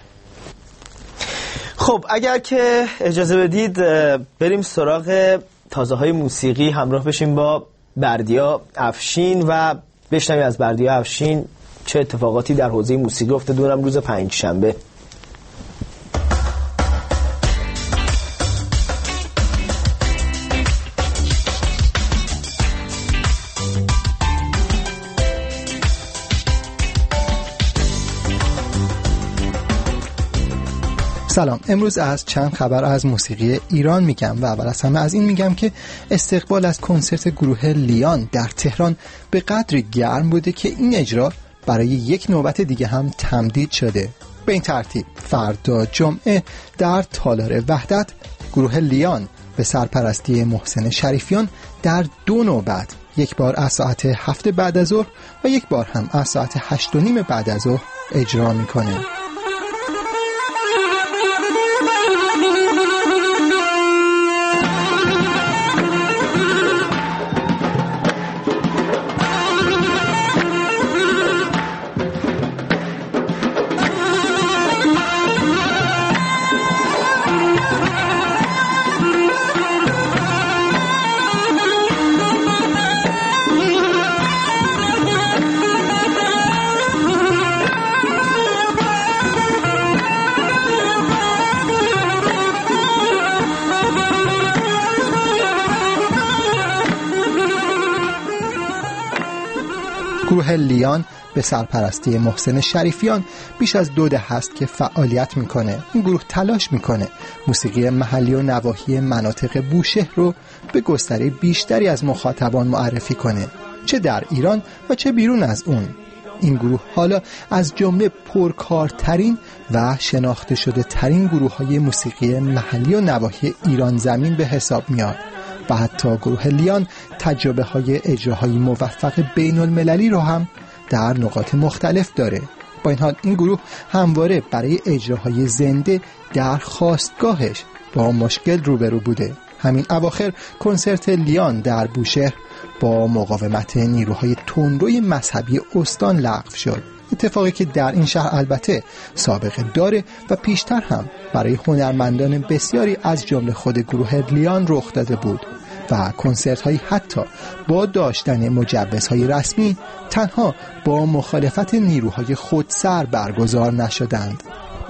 خب اگر که اجازه بدید بریم سراغ تازه های موسیقی، همراه بشیم با بردیا افشین و بشنویم از بردیا افشین چه اتفاقاتی در حوزه موسیقی افتاده. اونم روز پنجشنبه. سلام، امروز از چند خبر از موسیقی ایران میگم و اول از همه از این میگم که استقبال از کنسرت گروه لیان در تهران به قدری گرم بوده که این اجرا برای یک نوبت دیگه هم تمدید شده. به این ترتیب فردا جمعه در تالار وحدت گروه لیان به سرپرستی محسن شریفیان در 2 نوبت، یک بار از ساعت 7 بعد از ظهر و یک بار هم از ساعت 8:30 بعد از ظهر اجرا میکنه. گروه لیان به سرپرستی محسن شریفیان بیش از 2 دهه است که فعالیت میکنه. این گروه تلاش میکنه موسیقی محلی و نواحی مناطق بوشهر رو به گستره بیشتری از مخاطبان معرفی کنه، چه در ایران و چه بیرون از اون. این گروه حالا از جمله پرکارترین و شناخته شده ترین گروه های موسیقی محلی و نواحی ایران زمین به حساب میاد و حتی گروه لیان تجربه های اجراهای موفق بین المللی رو هم در نقاط مختلف داره. با این حال این گروه همواره برای اجراهای زنده در خاستگاهش با مشکل روبرو بوده. همین اواخر کنسرت لیان در بوشهر با مقاومت نیروهای تندروی مذهبی استان لغو شد، اتفاقی که در این شهر البته سابقه داره و پیشتر هم برای هنرمندان بسیاری از جمله خود گروه لیان رخ داده بود و کنسرت هایی حتی با داشتن مجوزهای رسمی تنها با مخالفت نیروهای خودسر برگزار نشدند.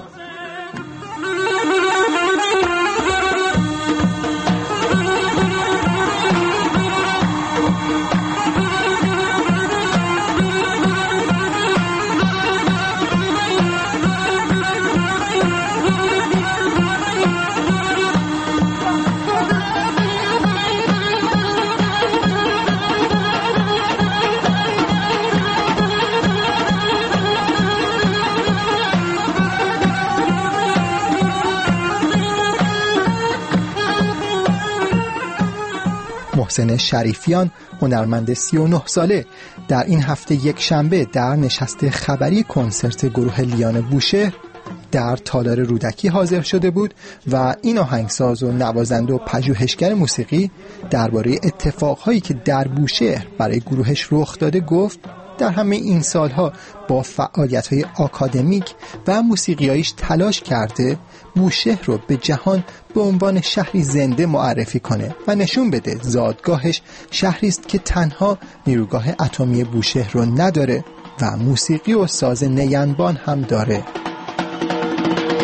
محسن شریفیان هنرمند 39 ساله در این هفته یک شنبه در نشست خبری کنسرت گروه لیان بوشهر در تالار رودکی حاضر شده بود و این آهنگساز و نوازنده و پژوهشگر موسیقی درباره اتفاقهایی که در بوشهر برای گروهش رخ داده گفت در همه این سالها با فعالیت‌های آکادمیک و موسیقیایش تلاش کرده بوشهر رو به جهان به عنوان شهری زنده معرفی کنه و نشون بده زادگاهش شهری است که تنها نیروگاه اتمی بوشهر رو نداره و موسیقی و ساز نیندبان هم داره.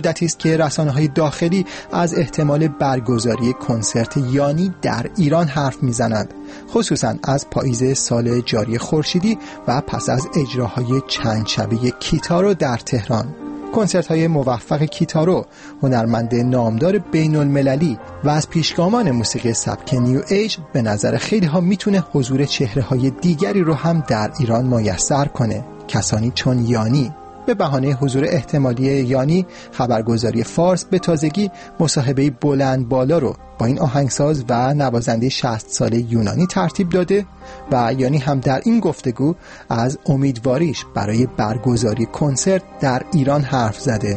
مدتی است که رسانه‌های داخلی از احتمال برگزاری کنسرت یانی در ایران حرف میزنند، خصوصا از پاییز سال جاری خورشیدی و پس از اجراهای چند شبه کیتارو در تهران. کنسرت‌های موفق کیتارو، هنرمند نامدار بین‌المللی و از پیشگامان موسیقی سبک نیو ایج، به نظر خیلی‌ها میتونه حضور چهره‌های دیگری رو هم در ایران میسر کنه، کسانی چون یانی. به بهانه حضور احتمالی یانی، خبرگزاری فارس به تازگی مصاحبه بلند بالا رو با این آهنگساز و نوازنده 60 ساله یونانی ترتیب داده و یانی هم در این گفتگو از امیدواریش برای برگزاری کنسرت در ایران حرف زده.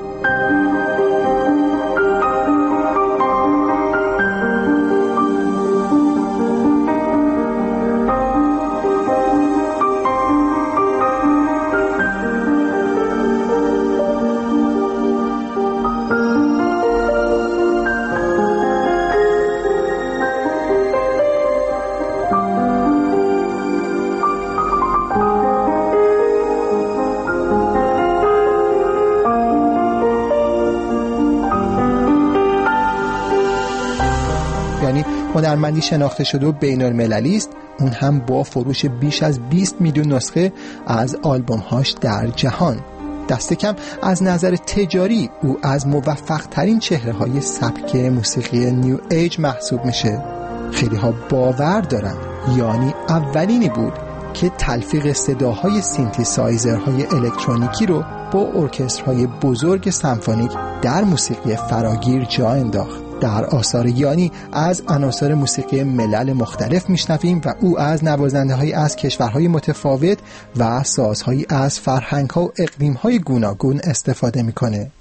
هنرمندی شناخته شده و بین‌المللی است، اون هم با فروش بیش از 20 میلیون نسخه از آلبوم‌هاش در جهان. دست کم از نظر تجاری او از موفق ترین چهره‌های سبک موسیقی نیو ایج محسوب میشه. خیلی ها باور دارن یانی اولینی بود که تلفیق صداهای سینتیسایزرهای الکترونیکی رو با ارکسترهای بزرگ سمفونیک در موسیقی فراگیر جا انداخت. در آثار یانی از عناصر موسیقی ملل مختلف میشنویم و او از نوازنده‌هایی از کشورهای متفاوت و سازهایی از فرهنگ‌ها و اقلیم‌های گوناگون استفاده میکنه.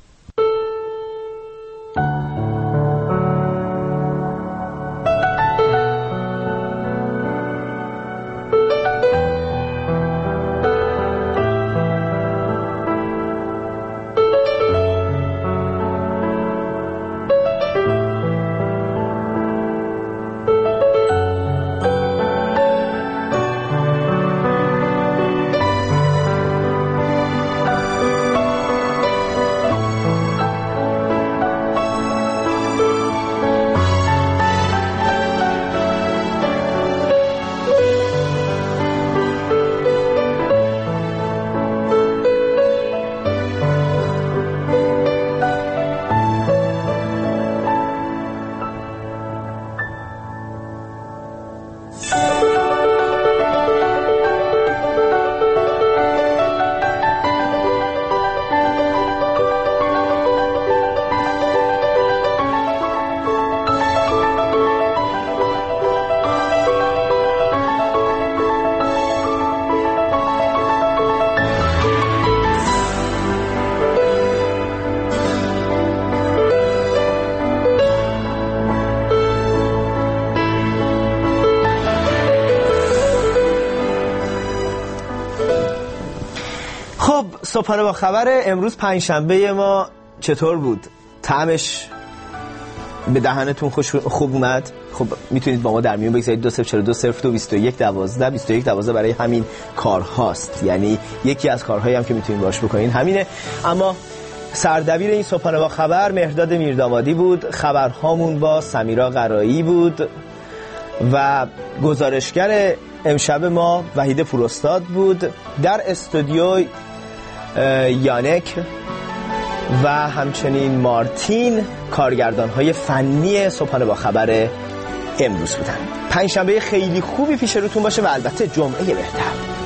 صبحانه با خبر امروز پنجشنبه ما چطور بود؟ طعمش به دهنتون خوب اومد؟ خب میتونید با ما در میون بگذارید 2042022112 برای همین کار هاست، یعنی یکی از کارهایی هم که میتونید باش بکنین همینه. اما سردبیر این صبحانه با خبر مهرداد میردامادی بود، خبرهامون با سمیرا قرایی بود و گزارشگر امشب ما وحید پوراستاد بود. در استودیو یانک و همچنین مارتین کارگردان‌های فنی صبحانه با خبر امروز بودن. پنجشنبه خیلی خوبی پیش روتون باشه و البته جمعه بهتر.